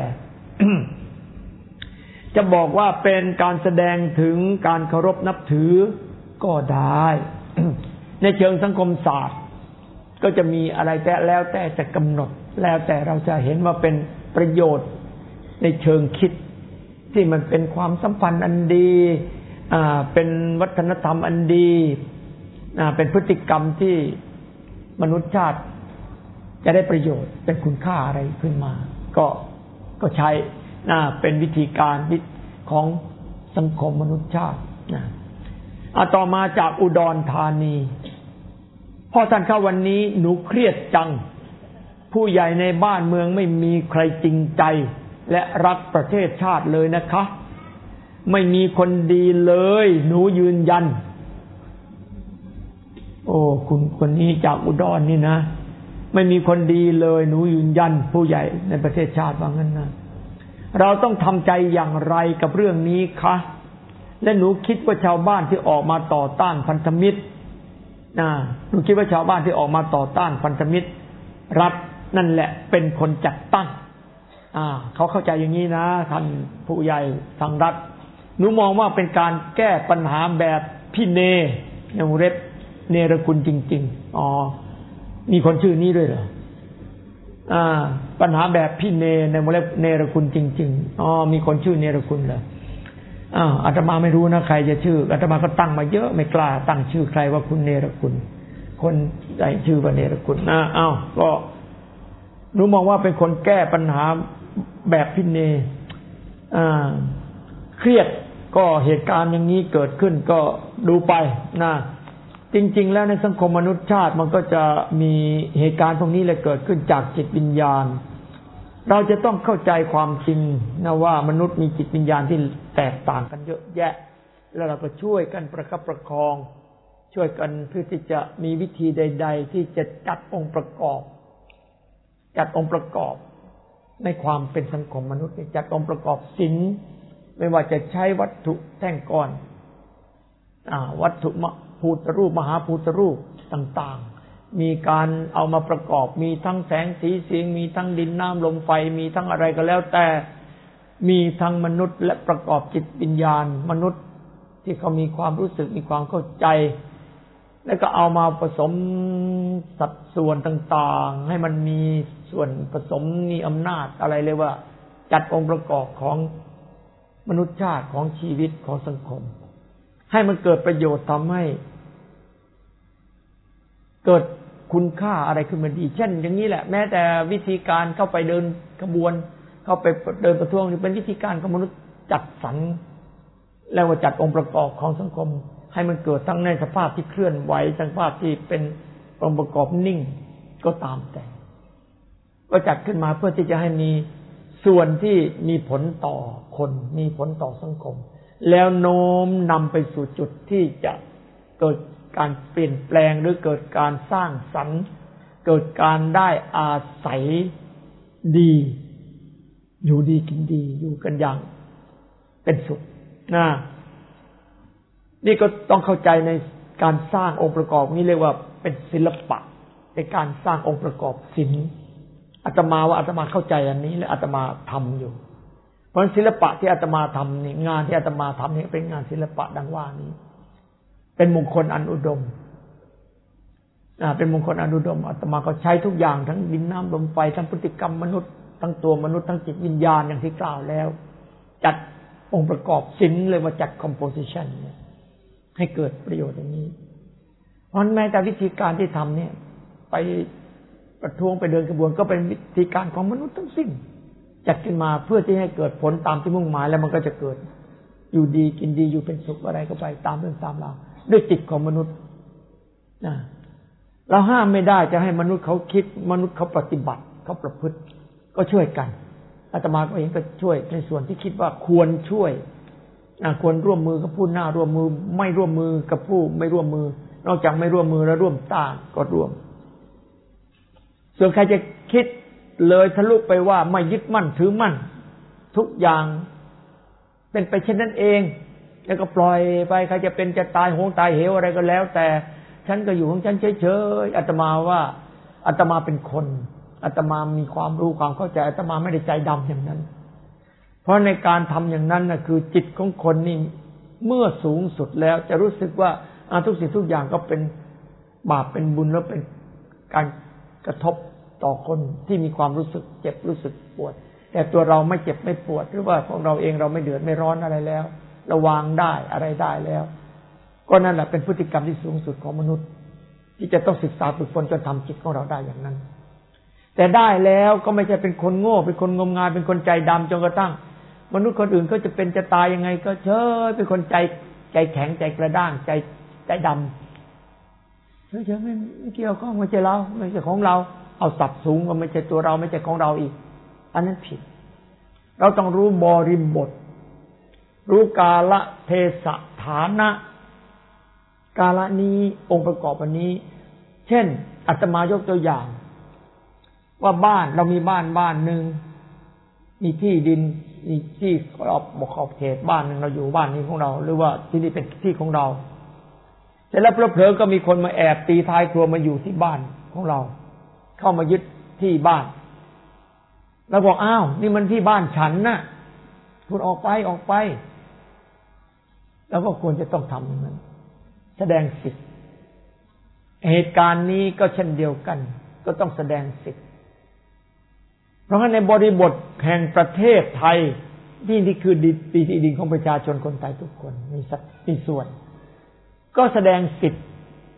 Speaker 1: จะบอกว่าเป็นการแสดงถึงการเคารพนับถือก็ได้ ในเชิงสังคมศาสตร์ก็จะมีอะไรแต่แล้วแต่จะกำหนดแล้วแต่เราจะเห็นว่าเป็นประโยชน์ในเชิงคิดที่มันเป็นความสัมพันธ์อันดีอ่าเป็นวัฒนธรรมอันดีอ่าเป็นพฤติกรรมที่มนุษยชาติจะได้ประโยชน์เป็นคุณค่าอะไรขึ้นมาก็ก็ใช้นะเป็นวิธีการของสังคมมนุษยชาตินะเอาต่อมาจากอุดรธานีพ่อท่านข้าวันนี้หนูเครียดจังผู้ใหญ่ในบ้านเมืองไม่มีใครจริงใจและรักประเทศชาติเลยนะคะไม่มีคนดีเลยหนูยืนยันโอ้คุณคนนี้จากอุดรนี่นะไม่มีคนดีเลยหนูยืนยันผู้ใหญ่ในประเทศชาติว่างั้นนะเราต้องทำใจอย่างไรกับเรื่องนี้คะและหนูคิดว่าชาวบ้านที่ออกมาต่อต้านพันธมิตรนะหนูคิดว่าชาวบ้านที่ออกมาต่อต้านพันธมิตรรัฐนั่นแหละเป็นคนจัดตั้งอ่าเขาเข้าใจอย่างนี้นะท่านผู้ใหญ่ทางรัฐหนูมองว่าเป็นการแก้ปัญหาแบบพี่เนในวงเล็บเนรคุณจริงๆอ๋อมีคนชื่อนี้ด้วยเหรออ่าปัญหาแบบพี่เนในวงเล็บเนรคุณจริงๆอ๋อมีคนชื่อเนรคุณเหรออ้าวอาตมาไม่รู้นะใครจะชื่ออาตมาก็ตั้งมาเยอะไม่กล้าตั้งชื่อใครว่าคุณเนรคุณคนใส่ชื่อว่าเนรคุณนะอ้าวก็หนูมองว่าเป็นคนแก้ปัญหาแบบพิเนอ่าเครียดก็เหตุการณ์อย่างนี้เกิดขึ้นก็ดูไปนะจริงๆแล้วในสังคมมนุษยชาติมันก็จะมีเหตุการณ์พวกนี้เลยเกิดขึ้นจากจิตวิญญาณเราจะต้องเข้าใจความจริงนะว่ามนุษย์มีจิตวิญญาณที่แตกต่างกันเยอะแยะแล้วเราก็ช่วยกันประคับประคองช่วยกันเพื่อที่จะมีวิธีใดๆที่จะจัดองค์ประกอบจัดองค์ประกอบในความเป็นสังคมมนุษย์จัดองค์ประกอบศีลไม่ว่าจะใช้วัตถุแท่งก้อนอ่าวัตถุพุทธรูปมหาพุทธรูปต่างๆมีการเอามาประกอบมีทั้งแสงสีเสียงมีทั้งดินน้ำลมไฟมีทั้งอะไรก็แล้วแต่มีทั้งมนุษย์และประกอบจิตวิญญาณมนุษย์ที่เขามีความรู้สึกมีความเข้าใจแล้วก็เอามาผสมสัดส่วนต่างๆให้มันมีส่วนผสมมีอำนาจอะไรเลยว่าจัดองค์ประกอบของมนุษยชาติของชีวิตของสังคมให้มันเกิดประโยชน์ทำให้เกิดคุณค่าอะไรขึ้นมาดีเช่นอย่างนี้แหละแม้แต่วิธีการเข้าไปเดินขบวนเข้าไปเดินประท้วงนี่เป็นวิธีการของมนุษย์จัดสรรแล้วว่าจัดองค์ประกอบของสังคมให้มันเกิดทั้งในสภาพที่เคลื่อนไหวสภาพที่เป็นองค์ประกอบนิ่งก็ตามแต่ก็จัดขึ้นมาเพื่อที่จะให้มีส่วนที่มีผลต่อคนมีผลต่อสังคมแล้วโน้มนำไปสู่จุดที่จะเกิดการเปลี่ยนแปลงหรือเกิดการสร้างสรรค์เกิดการได้อาศัยดีอยู่ดีกินดีอยู่กันอย่างเป็นสุขนะนี่ก็ต้องเข้าใจในการสร้างองค์ประกอบนี้เรียกว่าเป็นศิลปะในการสร้างองค์ประกอบศิลป์อาตมาว่าอาตมาเข้าใจอันนี้และอาตมาทำอยู่เพราะศิลปะที่อาตมาทำนี่งานที่อาตมาทำนี่เป็นงานศิลปะดังว่านี้เป็นมงคลอันอุดมอ่าเป็นมงคลอันอุดมอาตมาก็ใช้ทุกอย่างทั้งดินน้ำลมไฟทั้งพฤติกรรมมนุษย์ทั้งตัวมนุษย์ทั้งจิตวิญญาณอย่างที่กล่าวแล้วจัดองค์ประกอบศิลป์เลยว่าจัด composition เนี่ยให้เกิดประโยชน์อย่างนี้เพราะแม้แต่วิธีการที่ทำเนี่ยไปประท้วงไปเดินกระบวนก็เป็นวิธีการของมนุษย์ทั้งสิ้นจัดขึ้นมาเพื่อที่ให้เกิดผลตามที่มุ่งหมายแล้วมันก็จะเกิดอยู่ดีกินดีอยู่เป็นสุขอะไรก็ไปตามเรื่องตามราวด้วยจิตของมนุษย์นะเราห้ามไม่ได้จะให้มนุษย์เขาคิดมนุษย์เขาปฏิบัติเขาประพฤติก็ช่วยกันอาตมาเองก็ช่วยในส่วนที่คิดว่าควรช่วยควรร่วมมือกับผู้หน้าร่วมมือไม่ร่วมมือกับผู้ไม่ร่วมมือนอกจากไม่ร่วมมือแล้วร่วมต้านก็ร่วมส่วนใครจะคิดเลยทะลุไปว่าไม่ยึดมั่นถือมั่นทุกอย่างเป็นไปเช่นนั้นเองแล้วก็ปล่อยไปใครจะเป็นจะตายโหงตายเหวอะไรก็แล้วแต่ฉันก็อยู่ของฉันเฉยๆอาตมาว่าอาตมาเป็นคนอาตมามีความรู้ความเข้าใจอาตมาไม่ได้ใจดำอย่างนั้นเพราะในการทำอย่างนั้นน่ะคือจิตของคนนี่เมื่อสูงสุดแล้วจะรู้สึกว่าทุกสิ่งทุกอย่างก็เป็นบาปเป็นบุญแล้วเป็นการกระทบต่อคนที่มีความรู้สึกเจ็บรู้สึกปวดแต่ตัวเราไม่เจ็บไม่ปวดหรือว่าของเราเองเราไม่เดือดไม่ร้อนอะไรแล้วระวางได้อะไรได้แล้วก็นั่นแหละเป็นพฤติกรรมที่สูงสุดของมนุษย์ที่จะต้องศึกษาฝึกฝนจนทำจิตของเราได้อย่างนั้นแต่ได้แล้วก็ไม่ใช่เป็นคนโง่เป็นคนงมงายเป็นคนใจดำจนกระทั่งมนุษย์คนอื่นเขาจะเป็นจะตายยังไงก็เฉยเป็นคนใจใจแข็งใจกระด้างใจใจดำเฉยๆไม่ไม่เกี่ยวข้องไม่ใช่เราไม่ใช่ของเราเอาสับสูงก็ไม่ใช่ตัวเราไม่ใช่ของเราอีกอันนั้นผิดเราต้องรู้บริบทรู้กาลเทศะฐานะกาลนี้องค์ประกอบอันนี้เช่นอาตมายกตัวอย่างว่าบ้านเรามีบ้านบ้านหนึ่งมีที่ดินมีที่รอบขอบเขตบ้านหนึ่งเราอยู่บ้านนี้ของเราหรือว่าที่นี่เป็นที่ของเราเสร็จแล้วเพลอๆก็มีคนมาแอบตีท้ายครัวมาอยู่ที่บ้านของเราเข้ามายึดที่บ้านแล้วบอกอ้าวนี่มันที่บ้านฉันน่ะคุณออกไปออกไปแล้วก็ควรจะต้องทำอย่างนั้นแสดงสิทธิ์เหตุการณ์นี้ก็เช่นเดียวกันก็ต้องแสดงสิทธิ์เพราะงั้นในบริบทแห่งประเทศไทยนี่นี่คือดีที่ดินของประชาชนคนไทยทุกคนมีสัดมีส่วนก็แสดงสิทธิ์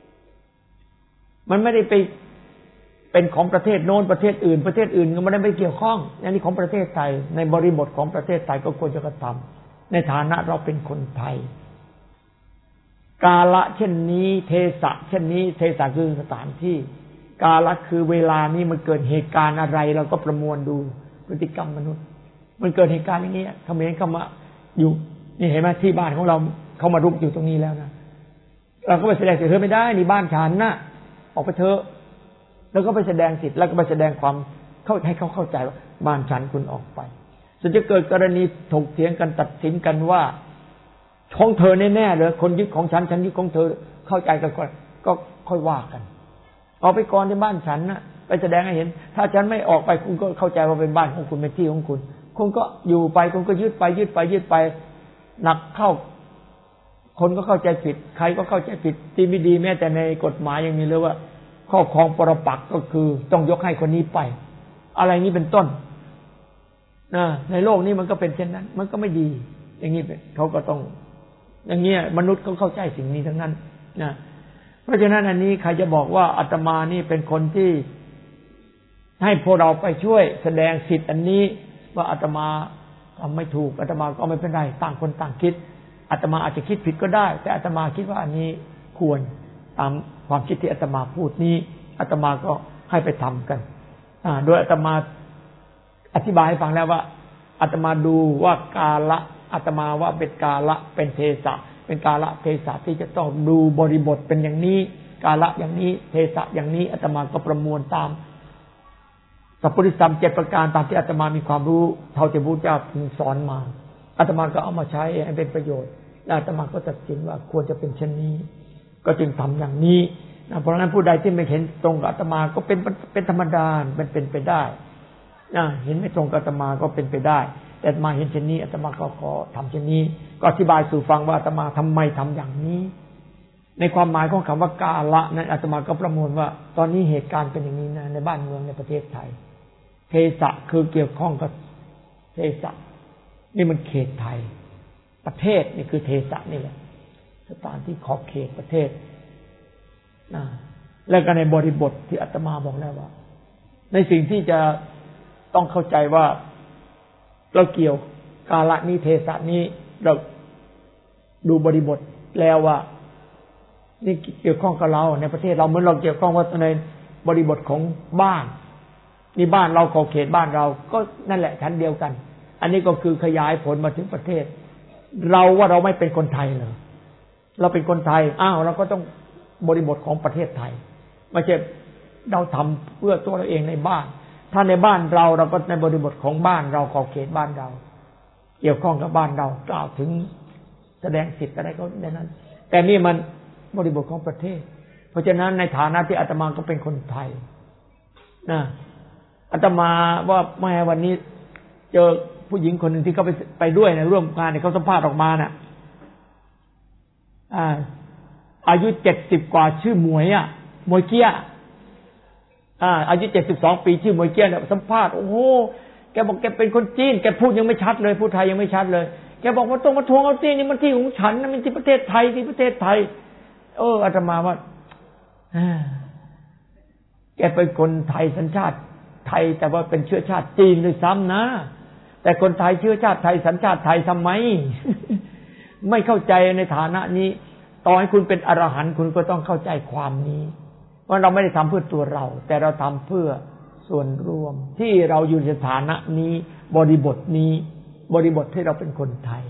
Speaker 1: มันไม่ได้ไปเป็นของประเทศโน้นประเทศอื่นประเทศอื่นก็ไม่ได้ไปเกี่ยวข้องอันนี้ของประเทศไทยในบริบทของประเทศไทยก็ควรจะกระทำในฐานะเราเป็นคนไทยกาละเช่นนี้เทศะเช่นนี้เทศะคือสถานที่กาละคือเวลานี้มันเกิดเหตุการณ์อะไรเราก็ประมวลดูพฤติกรรมมนุษย์มันเกิดเหตุการณ์อย่างนี้เขมรเข้ามาอยู่นี่เห็นไหมที่บ้านของเราเขามารุกอยู่ตรงนี้แล้วนะเราก็ไปแสดงสิทธิ์เธอไม่ได้นี่บ้านฉันนะออกไปเถอะแล้วก็ไปแสดงสิทธิ์แล้วก็ไปแสดงความเข้าให้เขาเข้าใจว่าบ้านฉันคุณออกไปส่วนจะเกิดกรณีถกเถียงกันตัดสินกันว่าของเธอแน่ๆเลยคนยึดของฉันฉันยึดของเธอเข้าใจกันก่อนก็ค่อยว่ากันออกไปก่อนที่บ้านฉันนะไปแสดงให้เห็นถ้าฉันไม่ออกไปคุณก็เข้าใจว่าเป็นบ้านของคุณเป็นที่ของคุณคุณก็อยู่ไปคุณก็ยึดไปยึดไปยึดไปหนักเข้าคนก็เข้าใจผิดใครก็เข้าใจผิดที่ไม่ดีแม้แต่ในกฎหมายยังมีเลยว่าครอบครองปรปักษ์ก็คือต้องยกให้คนนี้ไปอะไรนี้เป็นต้นนะในโลกนี้มันก็เป็นเช่นนั้นมันก็ไม่ดีอย่างนี้เขาก็ต้องอย่างเงี้ยมนุษย์ก็เข้าใจสิ่งนี้ทั้งนั้นนะเพราะฉะนั้นอันนี้ใครจะบอกว่าอาตมานี่เป็นคนที่ให้พวกเราไปช่วยแสดงสิทธิ์อันนี้ว่าอาตมาทำไม่ถูกอาตมาก็ไม่เป็นไรต่างคนต่างคิดอาตมาอาจจะคิดผิดก็ได้แต่อาตมาคิดว่าอันนี้ควรตามความคิดที่อาตมาพูดนี้อาตมาก็ให้ไปทำกันอ่าโดยอาตมาอธิบายให้ฟังแล้วว่าอาตมาดูว่ากาละอาตมาว่าเป็นกาละเป็นเทศะเป็นกาละเทศะที่จะต้องดูบริบทเป็นอย่างนี้กาละอย่างนี้เทศะอย่างนี้อาตมาก็ประมวลตามสัพพุริสัมเจ็ดประการตามที่อาตมามีความรู้เท่าที่พระพุทธเจ้าสอนมาอาตมาก็เอามาใช้ให้เป็นประโยชน์และอาตมาก็ตัดสินว่าควรจะเป็นเช่นนี้ก็จึงทำอย่างนี้นะเพราะฉะนั้นผู้ใดที่ไม่เห็นตรงกับอาตมาก็เป็นเป็นธรรมดาเป็นเป็นไปได้นะเห็นไม่ตรงกับอาตมาก็เป็นไปได้แต่อาตมาเห็นเช่นนี้อาตมาก็ขอทำเช่นนี้ก็อธิบายสู่ฟังว่าอาตมาทำไมทำอย่างนี้ในความหมายของคำว่ากาละนั้นอาตมาก็ประมวลว่าตอนนี้เหตุการณ์เป็นอย่างนี้นะในบ้านเมืองในประเทศไทยเทศะคือเกี่ยวข้องกับเทศะนี่มันเขตไทยประเทศนี่คือเทศะนี่แหละสถานที่ขอบเขตประเทศนะแล้วก็ในบริบทที่อาตมาบอกแล้วว่าในสิ่งที่จะต้องเข้าใจว่าเราเกี่ยวกาละนี้เทศะนี้เราดูบริบทแล้วว่านี่เกี่ยวข้องกับเราในประเทศเราเหมือนเราเกี่ยวข้องว่าในบริบทของบ้านนี่บ้านเราขอบเขตบ้านเราก็นั่นแหละชั้นเดียวกันอันนี้ก็คือขยายผลมาถึงประเทศเราว่าเราไม่เป็นคนไทยเหรอเราเป็นคนไทยอ้าวเราก็ต้องบริบทของประเทศไทยไม่ใช่เราทำเพื่อตัวเราเองในบ้านถ้าในบ้านเราเราก็ในบริบทของบ้านเราขอบเขตบ้านเราเกี่ยวข้องกับบ้านเรากล่าวถึงแสดงสิทธิ์อะไรก็ในนั้นแต่นี่มันบริบทของประเทศเพราะฉะนั้นในฐานะที่อาตมาก็เป็นคนไทยนะอาตมาว่าแม่วันนี้เจอผู้หญิงคนหนึ่งที่เขาไปไปด้วยในร่วมงานเนี่ยเขาสัมภาษณ์ออกมาน่ะอ่าอายุเจ็ดสิบกว่าชื่อหมวยอ่ะหมวยเกี้ยอ่าอายุเจ็ดสิบสองปีชื่อหมวยเกี้ยเนี่ยสัมภาษณ์โอ้โหแกบอกแกเป็นคนจีนแกพูดยังไม่ชัดเลยพูดไทยยังไม่ชัดเลยแกบอกว่าต้องมาทวงเอาที่นี่มันที่ของฉันนะมันที่ประเทศไทยที่ประเทศไทยเอออาตมาว่าแกเป็นคนไทยสัญชาติไทยแต่ว่าเป็นเชื้อชาติจีนด้วยซ้ำนะแต่คนไทยเชื้อชาติไทยสัญชาติไทยทำไม ไม่เข้าใจในฐานะนี้ต่อให้คุณเป็นอรหันต์คุณก็ต้องเข้าใจความนี้ว่าเราไม่ได้ทำเพื่อตัวเราแต่เราทำเพื่อส่วนรวมที่เราอยู่ในสถานะนี้บริบทนี้บริบทที่เราเป็นคนไทย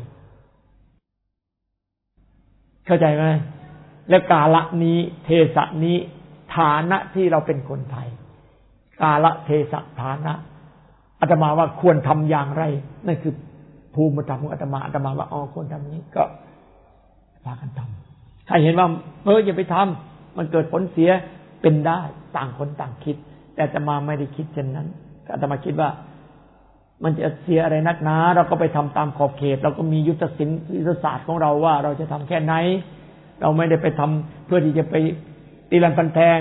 Speaker 1: เข้าใจไหมและกาละนี้เทศะนี้ฐานะที่เราเป็นคนไทยกาละเทศะฐานะอาตมาว่าควรทำอย่างไรนั่นคือภูมิธรรมของอาตมาอาตมาว่าอ๋อควรทำนี้ก็พากันทำใครเห็นว่าเอออย่าไปทำมันเกิดผลเสียเป็นได้ต่างคนต่างคิดแต่อาตมาไม่ได้คิดเช่นนั้นอาตมาคิดว่ามันจะเสียอะไรนักหนาเราก็ไปทำตามขอบเขตเราก็มียุทธศิลป์ยุทธศาสตร์ของเราว่าเราจะทำแค่ไหนเราไม่ได้ไปทำเพื่อที่จะไปตีลันฟันแทง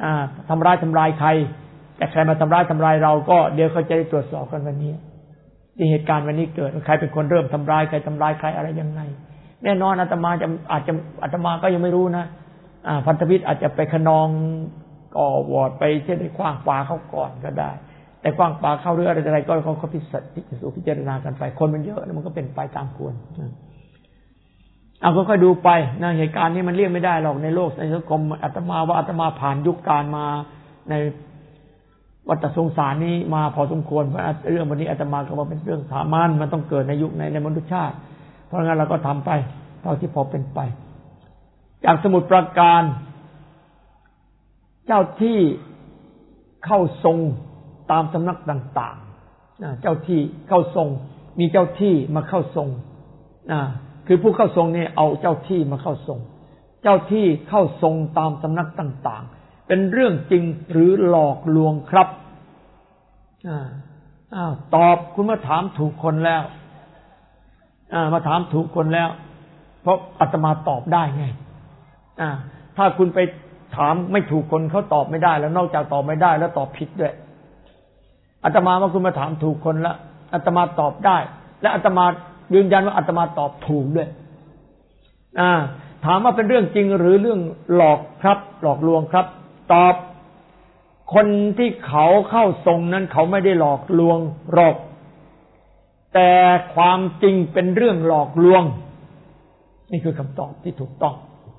Speaker 1: ทำร้ายทำลายใครแต่ใครมาทำร้ายทำลายเราก็เดี๋ยวเขาจะได้ตรวจสอบกันวันนี้ที่เหตุการณ์วันนี้เกิดใครเป็นคนเริ่มทำร้ายใครทำร้ายใครอะไรยังไงแน่นอนอาตมาจะอาจจะอาตมาก็ยังไม่รู้นะอ่าพันธมิตรอาจจะไปขนองก่อวอดไปเช่นได้ขว้างปลาเข้าก่อนก็ได้แต่ขว้างปลาเข้าหรืออะไรอะไรก็เขาพิจารณาพิจารณากันไปคนมันเยอะมันก็เป็นไปตามควรเอาก็ค่อยดูไปนะเหตุการณ์นี้มันเลี่ยงไม่ได้หรอกในโลกในสังคมอาตมาว่าอาตมาผ่านยุคการมาในวัฏสงสารนี้มาพอสมควรเพราะเรื่องวันนี้อาตมาก็ว่าเป็นเรื่องสามัญมันต้องเกิดในยุคในในมนุษยชาติเพราะงั้นเราก็ทำไปเท่าที่พอเป็นไปจากสมุทรปราการเจ้าที่เข้าทรงตามสำนักต่างๆเจ้าที่เข้าทรงมีเจ้าที่มาเข้าทรงคือผู้เข้าทรงเนี่ยเอาเจ้าที่มาเข้าทรงเจ้าที่เข้าทรงตามสำนักต่างๆเป็นเรื่องจริงหรือหลอกลวงครับอ้าวตอบคุณมาถามถูกคนแล้วมาถามถูกคนแล้วเพราะอาตมาตอบได้ไงถ้าคุณไปถามไม่ถูกคนเขาตอบไม่ได้แล้วนอกจากตอบไม่ได้แล้วตอบผิดด้วยอาตมาว่าคุณมาถามถูกคนแล้วอาตมาตอบได้และอาตมายืนยันว่าอาตมาตอบถูกด้วยถามว่าเป็นเรื่องจริงหรือเรื่องหลอกครับหลอกลวงครับตอบคนที่เขาเข้าทรงนั้นเขาไม่ได้หลอกลวงหรอกแต่ความจริงเป็นเรื่องหลอกลวงนี่คือคำตอบที่ถูกต้อง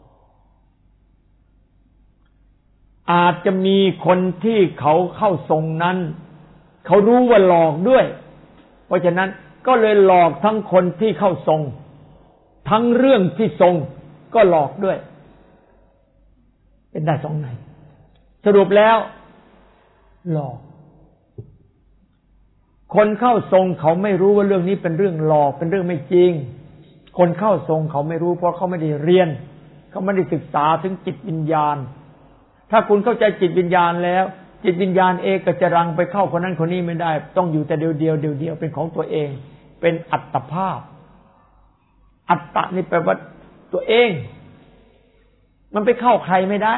Speaker 1: อาจจะมีคนที่เขาเข้าทรงนั้นเขารู้ว่าหลอกด้วยเพราะฉะนั้นก็เลยหลอกทั้งคนที่เข้าทรงทั้งเรื่องที่ทรงก็หลอกด้วยเป็นได้สองในสรุปแล้วหลอกคนเข้าทรงเขาไม่รู้ว่าเรื่องนี้เป็นเรื่องหลอกเป็นเรื่องไม่จริงคนเข้าทรงเขาไม่รู้เพราะเขาไม่ได้เรียนเขาไม่ได้ศึกษาถึงจิตวิญญาณถ้าคุณเข้าใจจิตวิญญาณแล้วจิตวิญญาณเอกจรังไปเข้าคนนั้นคนนี้ไม่ได้ต้องอยู่แต่เดียวเดียวเดียวเดียวเป็นของตัวเองเป็นอัตภาพอัตตะนี่แปลว่าตัวเองมันไปเข้าใครไม่ได้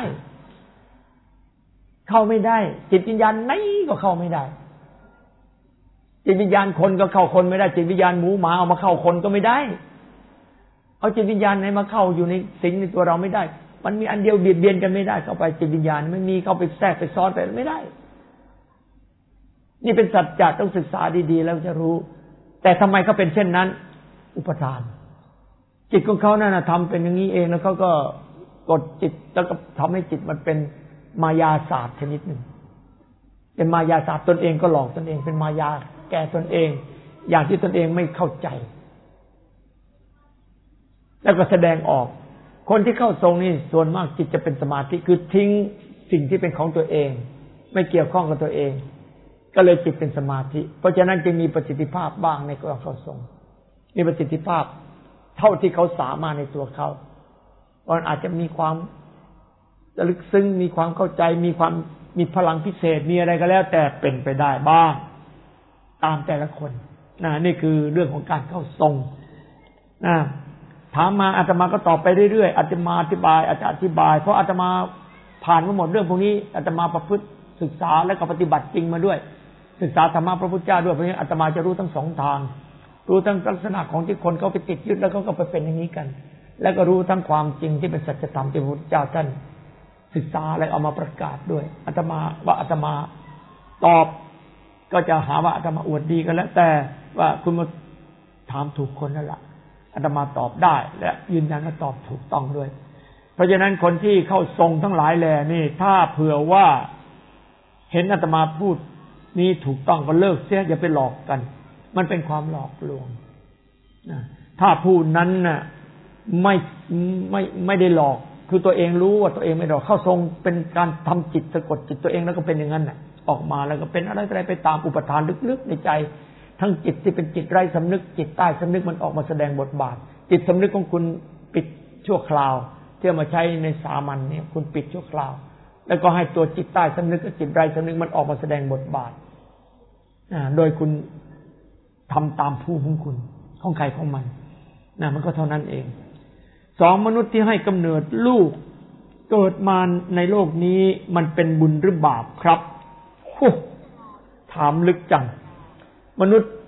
Speaker 1: เข้าไม่ได้จิตวิญญาณไหนก็เข้าไม่ได้จิตวิญญาณคนก็เข้าคนไม่ได้จิตวิญญาณหมูหมาเอามาเข้าคนก็ไม่ได้เอาจิตวิญญาณไหนมาเข้าอยู่ในสิ่งในตัวเราไม่ได้มันมีอันเดียวเบียดเบียนกันไม่ได้เข้าไปจิตวิญญาณไม่มีเข้าไปแทรกไปซ้อนไปไม่ได้นี่เป็นสัจจะต้องศึกษาดีๆแล้วจะรู้แต่ทำไมเขาเป็นเช่นนั้นอุปทานจิตของเขานั่นน่ะทำเป็นอย่างนี้เองแล้วเขาก็กดจิตแล้วก็ทำให้จิตมันเป็นมายาศาสตร์ชนิดหนึ่งเป็นมายาศาสตร์ตนเองก็หลอกตนเองเป็นมายาแก่ตนเองอย่างที่ตนเองไม่เข้าใจแล้วก็แสดงออกคนที่เข้าทรงนี่ส่วนมากจิตจะเป็นสมาธิคือทิ้งสิ่งที่เป็นของตัวเองไม่เกี่ยวข้องกับตัวเองก็เลยจิตเป็นสมาธิเพราะฉะนั้นจึงมีประสิทธิภาพบ้างในการเข้าทรงมีประสิทธิภาพเท่าที่เขาสามารถในตัวเขามันอาจจะมีความลึกซึ้งมีความเข้าใจมีความมีพลังพิเศษมีอะไรก็แล้วแต่เป็นไปได้บ้างตามแต่ละคนนะนี่คือเรื่องของการเข้าทรงนะถามมาอาตมาก็ตอบไปเรื่อยๆอาตมาอธิบายอาจจะอธิบายเพราะอาตมาผ่านมาหมดเรื่องพวกนี้อาตมาประพฤติศึกษาและก็ปฏิบัติจริงมาด้วยศึกษาธรรมะพระพุทธเจ้าด้วยเพราะฉะนั้นอาตมาจะรู้ทั้งสองทางรู้ทั้งลักษณะของที่คนเขาไปติดยึดแล้วเขาก็ไปเป็นอย่างนี้กันแล้วก็รู้ทั้งความจริงที่เป็นสัจธรรมที่พระพุทธเจ้าท่านศึกษาอะไรเอามาประกาศด้วยอาตมาว่าอาตมาตอบก็จะหาว่าอาตมาอวดดีกันแล้วแต่ว่าคุณมาถามถูกคนนั่นแหละอาตมาตอบได้และยืนยันว่าตอบถูกต้องด้วยเพราะฉะนั้นคนที่เข้าทรงทั้งหลายแลนี่ถ้าเผื่อว่าเห็นอาตมาพูดนี้ถูกต้องก็เลิกเสียอย่าไปหลอกกันมันเป็นความหลอกลวงนะถ้าผู้นั้นน่ะไม่ไม่ไม่ได้หลอกคือตัวเองรู้ว่าตัวเองไม่หลอกเข้าทรงเป็นการทำจิตสะกดจิตตัวเองแล้วก็เป็นอย่างนั้นน่ะออกมาแล้วก็เป็นอะไรอะไรไปตามอุปทานลึกๆในใจทั้งจิตที่เป็นจิตไร้สำนึกจิตใต้สำนึกมันออกมาแสดงบทบาทจิตสำนึกของคุณปิดชั่วคราวที่เอามาใช้ในสามัญเนี่ยคุณปิดชั่วคราวแล้วก็ให้ตัวจิตใต้สำนึกกับจิตไร้สำนึกมันออกมาแสดงบทบาทโดยคุณทำตามผู้ของคุณของใครของมันนะมันก็เท่านั้นเองสองมนุษย์ที่ให้กำเนิดลูกเกิดมาในโลกนี้มันเป็นบุญหรือบาปครับถามลึกจังมนุษย์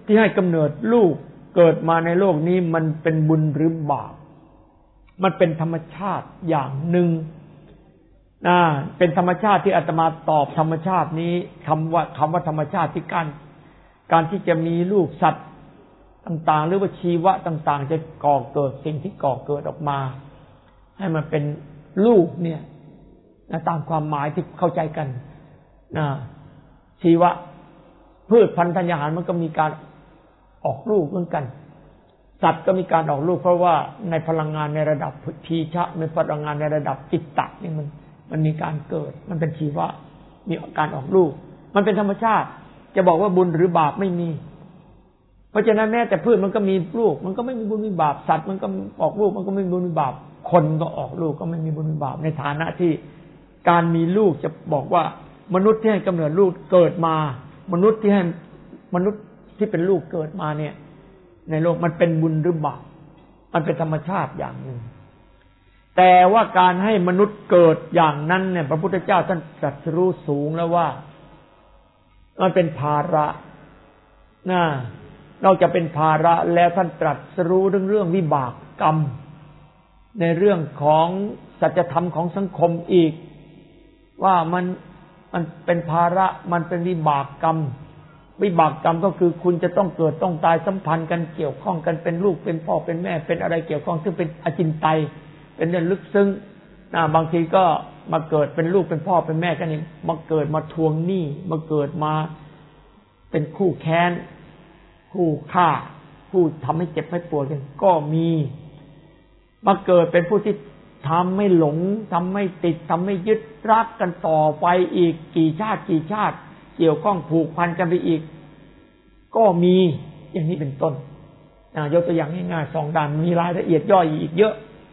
Speaker 1: ที่ให้กำเนิดลูกเกิดมาในโลกนี้มันเป็นบุญหรือบาปมันเป็นธรรมชาติอย่างหนึ่งนะเป็นธรรมชาติที่อาตมาตอบธรรมชาตินี้คำว่าคำว่าธรรมชาติที่การการที่จะมีลูกสัตว์ต่างๆหรือว่าชีวะต่างๆจะก่อเกิดสิ่งที่ก่อเกิดออกมาให้มันเป็นลูกเนี่ยนะตามความหมายที่เข้าใจกันนะชีวะพืชพันธุ์ธัญญาหารมันก็มีการออกลูกเหมือนกันสัตว์ก็มีการออกลูกเพราะว่าในพลังงานในระดับทีชะในพลังงานในระดับจิตตะนี่มันมันมีการเกิดมันเป็นชีวะมีการออกลูกมันเป็นธรรมชาติจะบอกว่าบุญหรือบาปไม่มีเพราะฉะนั้นแม้แต่พืชมันก็มีลูกมันก็ไม่มีบุญมีบาปสัตว์มันก็ออกลูกมันก็ไม่มีบุญมีบาปคนก็ออกลูกก็ไม่มีบุญมีบาปในฐานะที่การมีลูกจะบอกว่ามนุษย์ที่ให้กำเนิดลูกเกิดมามนุษย์ที่ให้มนุษย์ที่เป็นลูกเกิดมาเนี่ยในโลกมันเป็นบุญหรือบาปมันเป็นธรรมชาติอย่างหนึ่งแต่ว่าการให้มนุษย์เกิดอย่างนั้นเนี่ยพระพุทธเจ้าท่านตรัสรู้สูงแล้วว่ามันเป็นภาระนะนอกจากเป็นภาระแล้วท่านตรัสรู้เรื่องเรื่องวิบากกรรมในเรื่องของสัจธรรมของสังคมอีกว่ามันมันเป็นภาระมันเป็นวิบากกรรมวิบากกรรมก็คือคุณจะต้องเกิดต้องตายสัมพันธ์กันเกี่ยวข้องกันเป็นลูกเป็นพ่อเป็นแม่เป็นอะไรเกี่ยวข้องซึ่งเป็นอจินไตยเป็นเรื่องลึกซึ้งนะบางทีก็มาเกิดเป็นลูกเป็นพ่อเป็นแม่กันเองมาเกิดมาทวงหนี้มาเกิดมาเป็นคู่แค้นคู่ฆ่าผู้ทำให้เจ็บให้ปวดกันก็มีมาเกิดเป็นผู้ที่ทำไม่หลงทำไม่ติดทำไม่ยึดรักกันต่อไปอีกกี่ชาติกี่ชาติเกี่ยวข้องผูกพันกันไปอีกก็มีอย่างนี้เป็นต้นยกตัวอย่างง่ายๆสองด้านมีรายละเอียดย่อยอีกเยอะ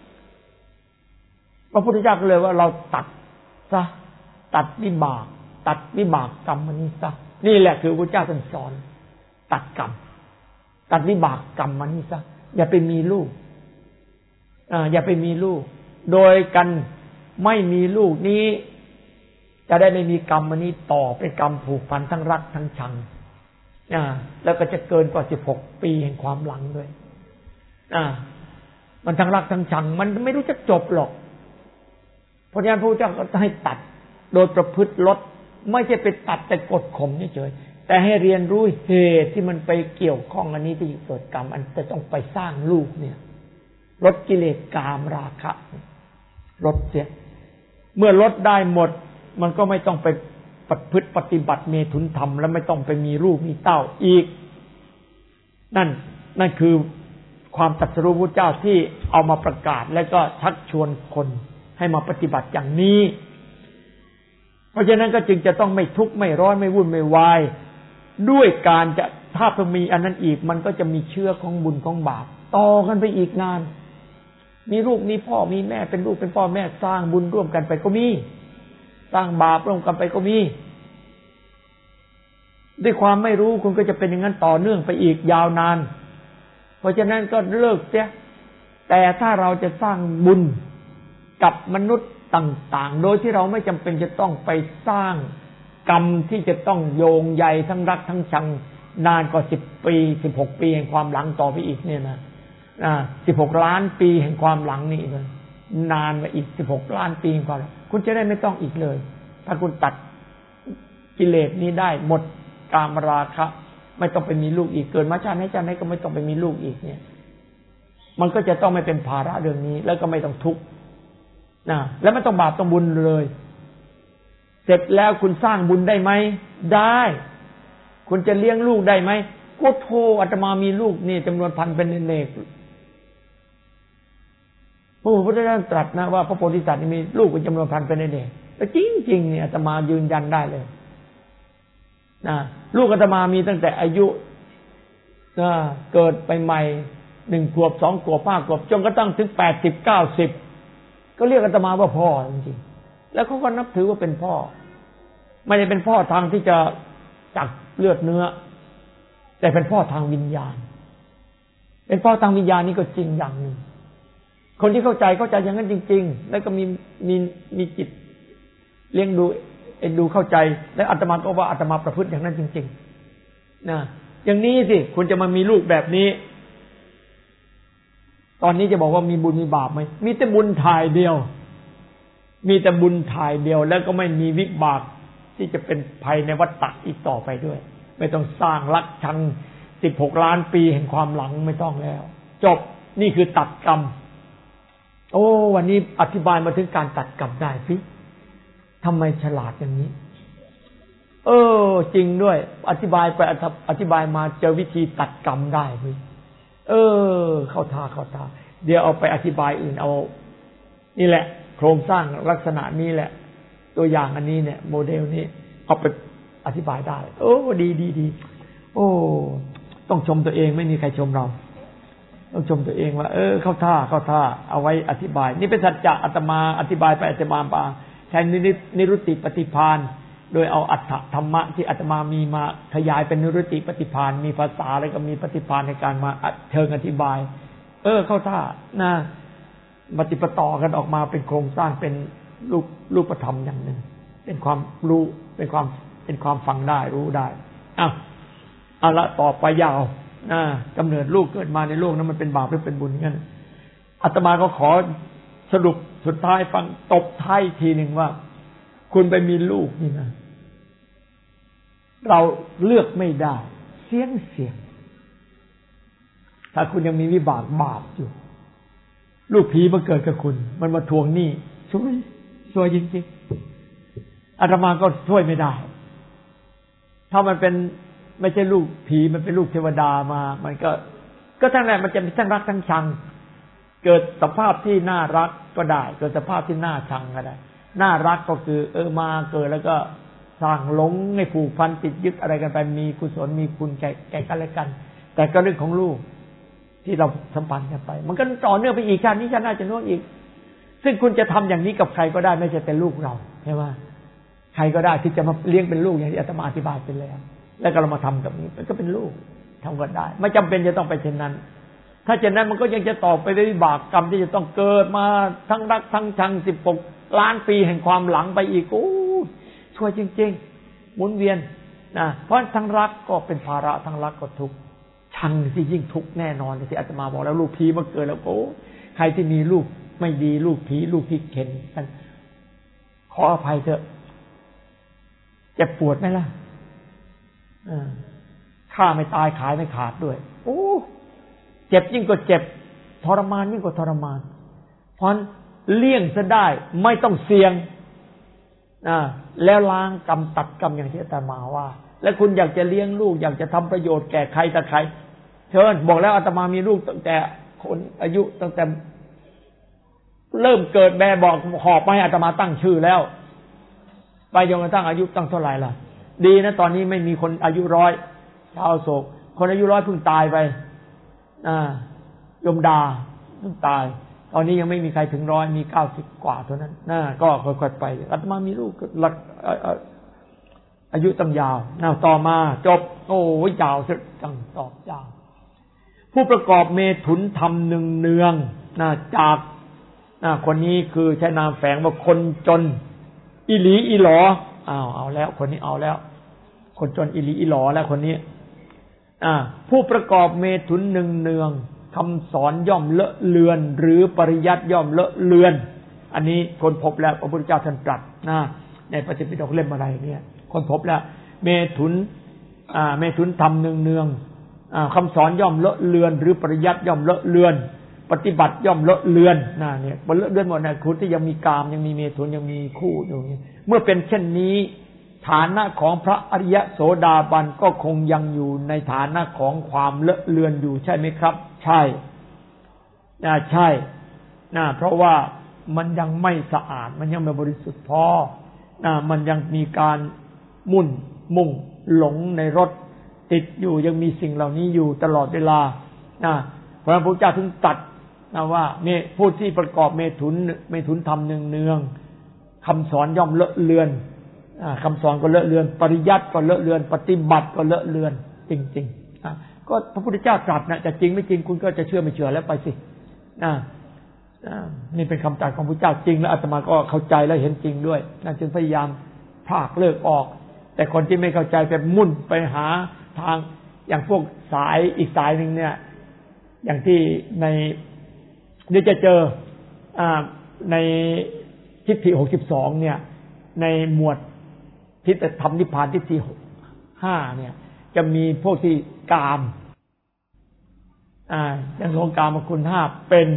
Speaker 1: พระพุทธเจ้าก็เลยว่าเราตัดซะตัดวิบากตัดวิบากกรรมมันนี้ซะนี่แหละคือพระพุทธเจ้าท่านสอนตัดกรรมตัดวิบากกรรมมันนี้ซะอย่าไปมีลูกอ่าอย่าไปมีลูกโดยกันไม่มีลูกนี้จะได้ไม่มีกรรมอันนี้ต่อเป็นกรรมผูกพันทั้งรักทั้งชังอ่าแล้วก็จะเกินกว่าสิบหกปีแห่งความหลังด้วยอ่ามันทั้งรักทั้งชังมันไม่รู้จะจบหรอกเพราะฉะนั้นพระพุทธเจ้าก็ให้ตัดโดยประพฤติลดไม่ใช่ไปตัดแต่กดข่มเฉยๆแต่ให้เรียนรู้เหตุที่มันไปเกี่ยวข้องอันนี้ที่เกิดกรรมอันจะต้องไปสร้างลูกเนี่ยลดกิเลสกามราคะลดเสียเมื่อลดได้หมดมันก็ไม่ต้องไปปฏิพฤติปฏิบัติเมถุนธรรมแล้วไม่ต้องไปมีลูกมีเต้าอีกนั่นนั่นคือความตรัสรู้พระเจ้าที่เอามาประกาศแล้วก็ชักชวนคนให้มาปฏิบัติอย่างนี้เพราะฉะนั้นก็จึงจะต้องไม่ทุกข์ไม่ร้อนไม่วุ่นไม่วายด้วยการจะถ้าจะมีอันนั้นอีกมันก็จะมีเชื้อของบุญของบาปต่อกันไปอีกนานมีลูกมีพ่อมีแม่เป็นลูกเป็นพ่อแม่สร้างบุญร่วมกันไปก็มีสร้างบาปร่วมกันไปก็มีด้วยความไม่รู้คุณก็จะเป็นอย่างนั้นต่อเนื่องไปอีกยาวนานเพราะฉะนั้นก็เลิกเสียแต่ถ้าเราจะสร้างบุญกับมนุษย์ต่างๆโดยที่เราไม่จำเป็นจะต้องไปสร้างกรรมที่จะต้องโยงใยทั้งรักทั้งชังนานกว่าสิบปีสิบหกปีแห่งความหลังต่อไปอีกเนี่ยนะอ่าสิบหกล้านปีแห่งความหลังนี่เลยนานมาอีกสิบหกล้านปีแห่งความคุณจะได้ไม่ต้องอีกเลยถ้าคุณตัดกิเลสนี้ได้หมดกามราคะไม่ต้องไปมีลูกอีกเกิดมาชาติไหนชาติไหนก็ไม่ต้องไปมีลูกอีกเนี่ยมันก็จะต้องไม่เป็นภาระเรื่องนี้แล้วก็ไม่ต้องทุกข์นะแล้วไม่ต้องบาปต้องบุญเลยเสร็จแล้วคุณสร้างบุญได้ไหมได้คุณจะเลี้ยงลูกได้ไหมก็โทอาตมามีลูกนี่จำนวนพันเป็นเนกพระพุทธเจ้าตรัสนะว่าพระโพธิสัตว์มีลูกเป็นจำนวนพันเป็นเนกแต่จริงๆเนี่ยอาตมายืนยันได้เลยนะลูกอาตมามีตั้งแต่อายุนะเกิดไปใหม่หนึ่งขวบสองขวบห้าขวบจนกระทั่งถึงแปดสิบเก้าสิบก็เรียกอาตมาว่าพ่อจริงๆแล้วเขาก็นับถือว่าเป็นพ่อไม่ได้เป็นพ่อทางที่จะจากเลือดเนื้อแต่เป็นพ่อทางวิญญาณเป็นพ่อทางวิญญาณนี่ก็จริงอย่างหนึ่งคนที่เข้าใจเข้าใจอย่างนั้นจริงๆแล้วก็มีมีมีจิตเลี้ยงดูเอ็นดูเข้าใจและอาตมาก็ว่าอาตมาประพฤติอย่างนั้นจริงๆนะอย่างนี้สิคุณจะมามีลูกแบบนี้ตอนนี้จะบอกว่ามีบุญมีบาปไหมมีแต่บุญถ่ายเดียวมีแต่บุญถ่ายเดียวแล้วก็ไม่มีวิบากที่จะเป็นภัยในวัฏฏะอีกต่อไปด้วยไม่ต้องสร้างรักชังสิบหกล้านปีแห่งความหลังไม่ต้องแล้วจบนี่คือตัดกรรมโอ้วันนี้อธิบายมาถึงการตัดกรรมได้สิทำไมฉลาดอย่างนี้เออจริงด้วยอธิบายไปอธิบายมาเจอวิธีตัดกรรมได้เว้ยเออเข้าท่าเข้าท่าเดี๋ยวเอาไปอธิบายอื่นเอานี่แหละโครงสร้างลักษณะนี้แหละตัวอย่างอันนี้เนี่ยโมเดลนี้เอาไปอธิบายได้โอ้ดีดีดีโอ้ต้องชมตัวเองไม่มีใครชมเราต้องชมตัวเองว่าเออเข้าท่าเข้าท่าเอาไว้อธิบายนี่เป็นสัจจะอาตมาอธิบายไปอาตมาปาใช้นิรุตติปฏิภาณโดยเอาอัตถธรรมะที่อาตมามีมาขยายเป็นนิรุตติปฏิภาณมีภาษาแล้วก็มีปฏิภาณในการมาเชิงอธิบายเออเข้าท่านะปฏิปต่อกันออกมาเป็นโครงสร้างเป็นรูปรูปธรรมอย่างหนึ่งเป็นความรู้เป็นความเป็นความฟังได้รู้ได้อ้าวเอาละต่อไปยาวนะกำเนิดลูกเกิดมาในโลกนั้นมันเป็นบาปหรือเป็นบุญงั้นอาตมาก็ขอสรุปสุดท้ายฟังตบท้ายทีหนึ่งว่าคุณไปมีลูกนี่นะเราเลือกไม่ได้เสี่ยงเสี่ยงถ้าคุณยังมีวิบากบาปอยู่ลูกผีมาเกิดกับคุณมันมาทวงหนี้ช่วยช่วยจริงๆอาตมาก็ช่วยไม่ได้ถ้ามันเป็นไม่ใช่ลูกผีมันเป็นลูกเทวดามามันก็ก็ทั้งนั้นมันจะมีทั้งรักทั้งชังเกิดสภาพที่น่ารักก็ได้เกิดสภาพที่น่าชังก็ได้น่ารักก็คือเออมาเกิดแล้วก็สร้างหลงให้ผูกพันติดยึดอะไรกันไปมีกุศลมีคุณแก่แก่กันและกันแต่ก็เรื่องของลูกที่เราสัมพันธ์กันไปมันก็ต่อเนื่องไปอีกชาตินี้ชาติหน้าจะโน้นอีกซึ่งคุณจะทำอย่างนี้กับใครก็ได้ไม่ใช่เป็นลูกเราใช่ไหมใครก็ได้ที่จะมาเลี้ยงเป็นลูกอย่างที่อาตมาอธิบายไปแล้วแล้วก็เรามาทำกับนี้มันก็เป็นลูกทำก็ได้ไม่จำเป็นจะต้องไปเช่นนั้นถ้าเช่นนั้นมันก็ยังจะต่อไปด้วยวิบากกรรมที่จะต้องเกิดมาทั้งรักทั้งชังสิบหกล้านปีแห่งความหลังไปอีกโอ้ช่วยจริงๆหมุนเวียนนะเพราะทั้งรักก็เป็นภาระทั้งรักก็ทุกข์ชังที่ยิ่งทุกข์แน่นอนที่อาตมาบอกแล้วลูกผีมาเกิดแล้วโอ้ใครที่มีลูกไม่ดีลูกผีลูกที่เข็นกันขออภัยเถอะเจ็บปวดไหมล่ะฆ่าไม่ตายขายไม่ขาดด้วยโอ้เจ็บยิ่งกว่าเจ็บทรมานยิ่งกว่าทรมานเพราะเลี่ยงซะได้ไม่ต้องเสี่ยงอ่าแล้วล้างกรรมตัดกรรมอย่างที่อาตมาว่าแล้วคุณอยากจะเลี้ยงลูกอยากจะทำประโยชน์แก่ใครแต่ใครเชิญบอกแล้วอาตมามีลูกตั้งแต่คนอายุตั้งแต่เริ่มเกิดแม่บอกหอบมาให้อาตมาตั้งชื่อแล้วไปจนกระทั่งอายุตั้งเท่าไหร่ล่ะดีนะตอนนี้ไม่มีคนอายุร้อยชาวโศกคนอายุร้อยเพิ่งตายไปอ่ายมดาเพิ่งตายตอนนี้ยังไม่มีใครถึงร้อยมีเก้าสิบกว่าเท่านั้นน่าก็ค่อยๆไปอาตมามีลูกหลักอายุตั้งยาวน่าต่อมาจบโอ้ยยาวสุดตั้งต่อยาวผู้ประกอบเมถุนธรรมหนึ่งเนืองน่าจากน่าคนนี้คือใช้นามแฝงว่าคนจนอิหลีอิหลออ้าวเอาแล้วคนนี้เอาแล้วคนจนอิหลีอิหลอแล้วคนนี้อ่าผู้ประกอบเมถุนหนึ่งเนืองคำสอนย่อมเลอะเลือนหรือปริยัติย่อมเลอะเลือนอันนี้คนพบแล้วพระพุทธเจ้าท่านตรัสนะในพระไตรปิฎกเล่มอะไรเนี่ยคนพบแล้วเมถุนอ่าเมถุนธรรมเนืองเนืองอ่าคำสอนย่อมเลอะเลือนหรือปริยัติย่อมเลอะเลือนปฏิบัติย่อมเลอะเลือนนะเนี่ยมันเลอะเลือนหมดนะคุณที่ยังมีกามยังมีเมถุนยังมีคู่อยู่เมื่อเป็นเช่นนี้ฐานะของพระอริยโสดาบันก็คงยังอยู่ในฐานะของความเลอะเลือนอยู่ใช่ไหมครับใช่น่าใช่น่าเพราะว่ามันยังไม่สะอาดมันยังไม่บริสุทธิ์พอน่ามันยังมีการมุ่นมุ่งหลงในรสติดอยู่ยังมีสิ่งเหล่านี้อยู่ตลอดเวลาน่าพระพุทธเจ้าถึงตรัสนะว่าเมผู้ที่ประกอบเมถุนเมถุนธรรมเนืองๆคำสอนย่อมเลอะเลือนคำสอนก็เลอะเลือนปริยัติก็เลอะเลือนปฏิบัติก็เลอะเลือนจริงๆก็พระพุทธเจ้าตรัสนะจะจริงไม่จริงคุณก็จะเชื่อไม่เชื่อแล้วไปสินี่เป็นคำตรัสของพระพุทธเจ้าจริงแล้วอาตมาก็เข้าใจและเห็นจริงด้วยนั่นจึงพยายามพากเลิกออกแต่คนที่ไม่เข้าใจไปมุ่นไปหาทางอย่างพวกสายอีกสายหนึ่งเนี่ยอย่างที่ในเดี๋ยวจะเจอในทิฏฐิหกสิบสองเนี่ยในหมวดทิฏฐธรรมนิพพานทิฏฐิห้าเนี่ยจะมีพวกที่กามอ่าอย่างของกามคุณห้าเป็น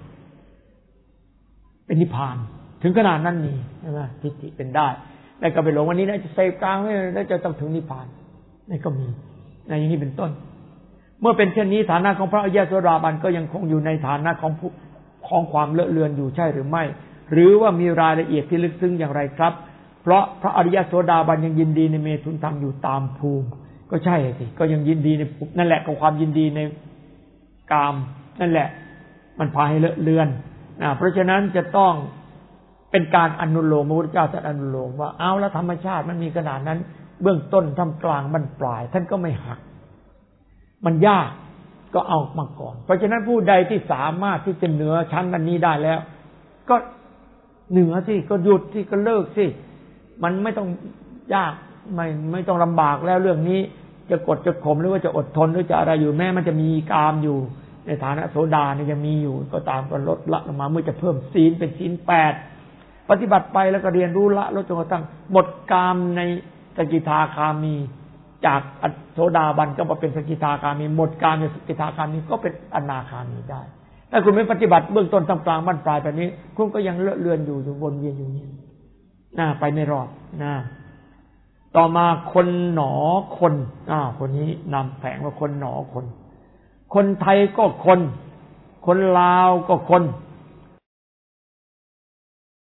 Speaker 1: เป็นนิพพานถึงขนาดนั้นมีใช่ไหมทิฏฐิเป็นได้แล้วก็ไปหลงวันนี้นะจะเสพกามแล้วจะต้องถึงนิพพานนี่ก็มีในอย่างนี้เป็นต้นเมื่อเป็นเช่นนี้ฐานะของพระอริยโสดาบันก็ยังคงอยู่ในฐานะของของความเลอะเลือนอยู่ใช่หรือไม่หรือว่ามีรายละเอียดที่ลึกซึ้งอย่างไรครับเพราะพระอริยโสดาบันยังยินดีในเมถุนธรรมอยู่ตามภูมิก็ใช่สิก็ยังยินดีในนั่นแหละกับความยินดีในกามนั่นแหละมันพาให้เลอะเลือนนะเพราะฉะนั้นจะต้องเป็นการอนุโลมพระพุทธเจ้าท่านอนุโลมว่าเอาแล้วธรรมชาติมันมีขนาดนั้นเบื้องต้นท่ามกลางบรรปลายท่านก็ไม่หักมันยากก็เอามาก่อนเพราะฉะนั้นผู้ใดที่สามารถที่จะเหนือชั้นอันนี้ได้แล้วก็เหนือสิก็หยุดสิก็เลิกสิมันไม่ต้องยากไม่ไม่ต้องลำบากแล้วเรื่องนี้จะกดจะข่มหรือว่าจะอดทนหรือจะอะไรอยู่แม้มันจะมีกามอยู่ในฐานะโสดาเนี่ยยังมีอยู่ก็ตามก็ลดละลงมาเมื่อจะเพิ่มศีลเป็นศีลแปดปฏิบัติไปแล้วก็เรียนรู้ละลดจนกระทั่งหมดกามในสกิทาคามีจากโสดาบันก็มาเป็นสกิทาคามีหมดกามในสกิทาคามีก็เป็นอนาคามีได้ถ้าคุณไม่ปฏิบัติเบื้องต้นท่ามกลางบรรปลายแบบนี้คุณก็ยังเลอะเลือนอยู่อยู่วนเวียนอยู่นี่น่าไปไม่รอดนะต่อมาคนหนอคนอ่าคนนี้นำแฝงว่าคนหนอคนคนไทยก็คนคนลาวก็คน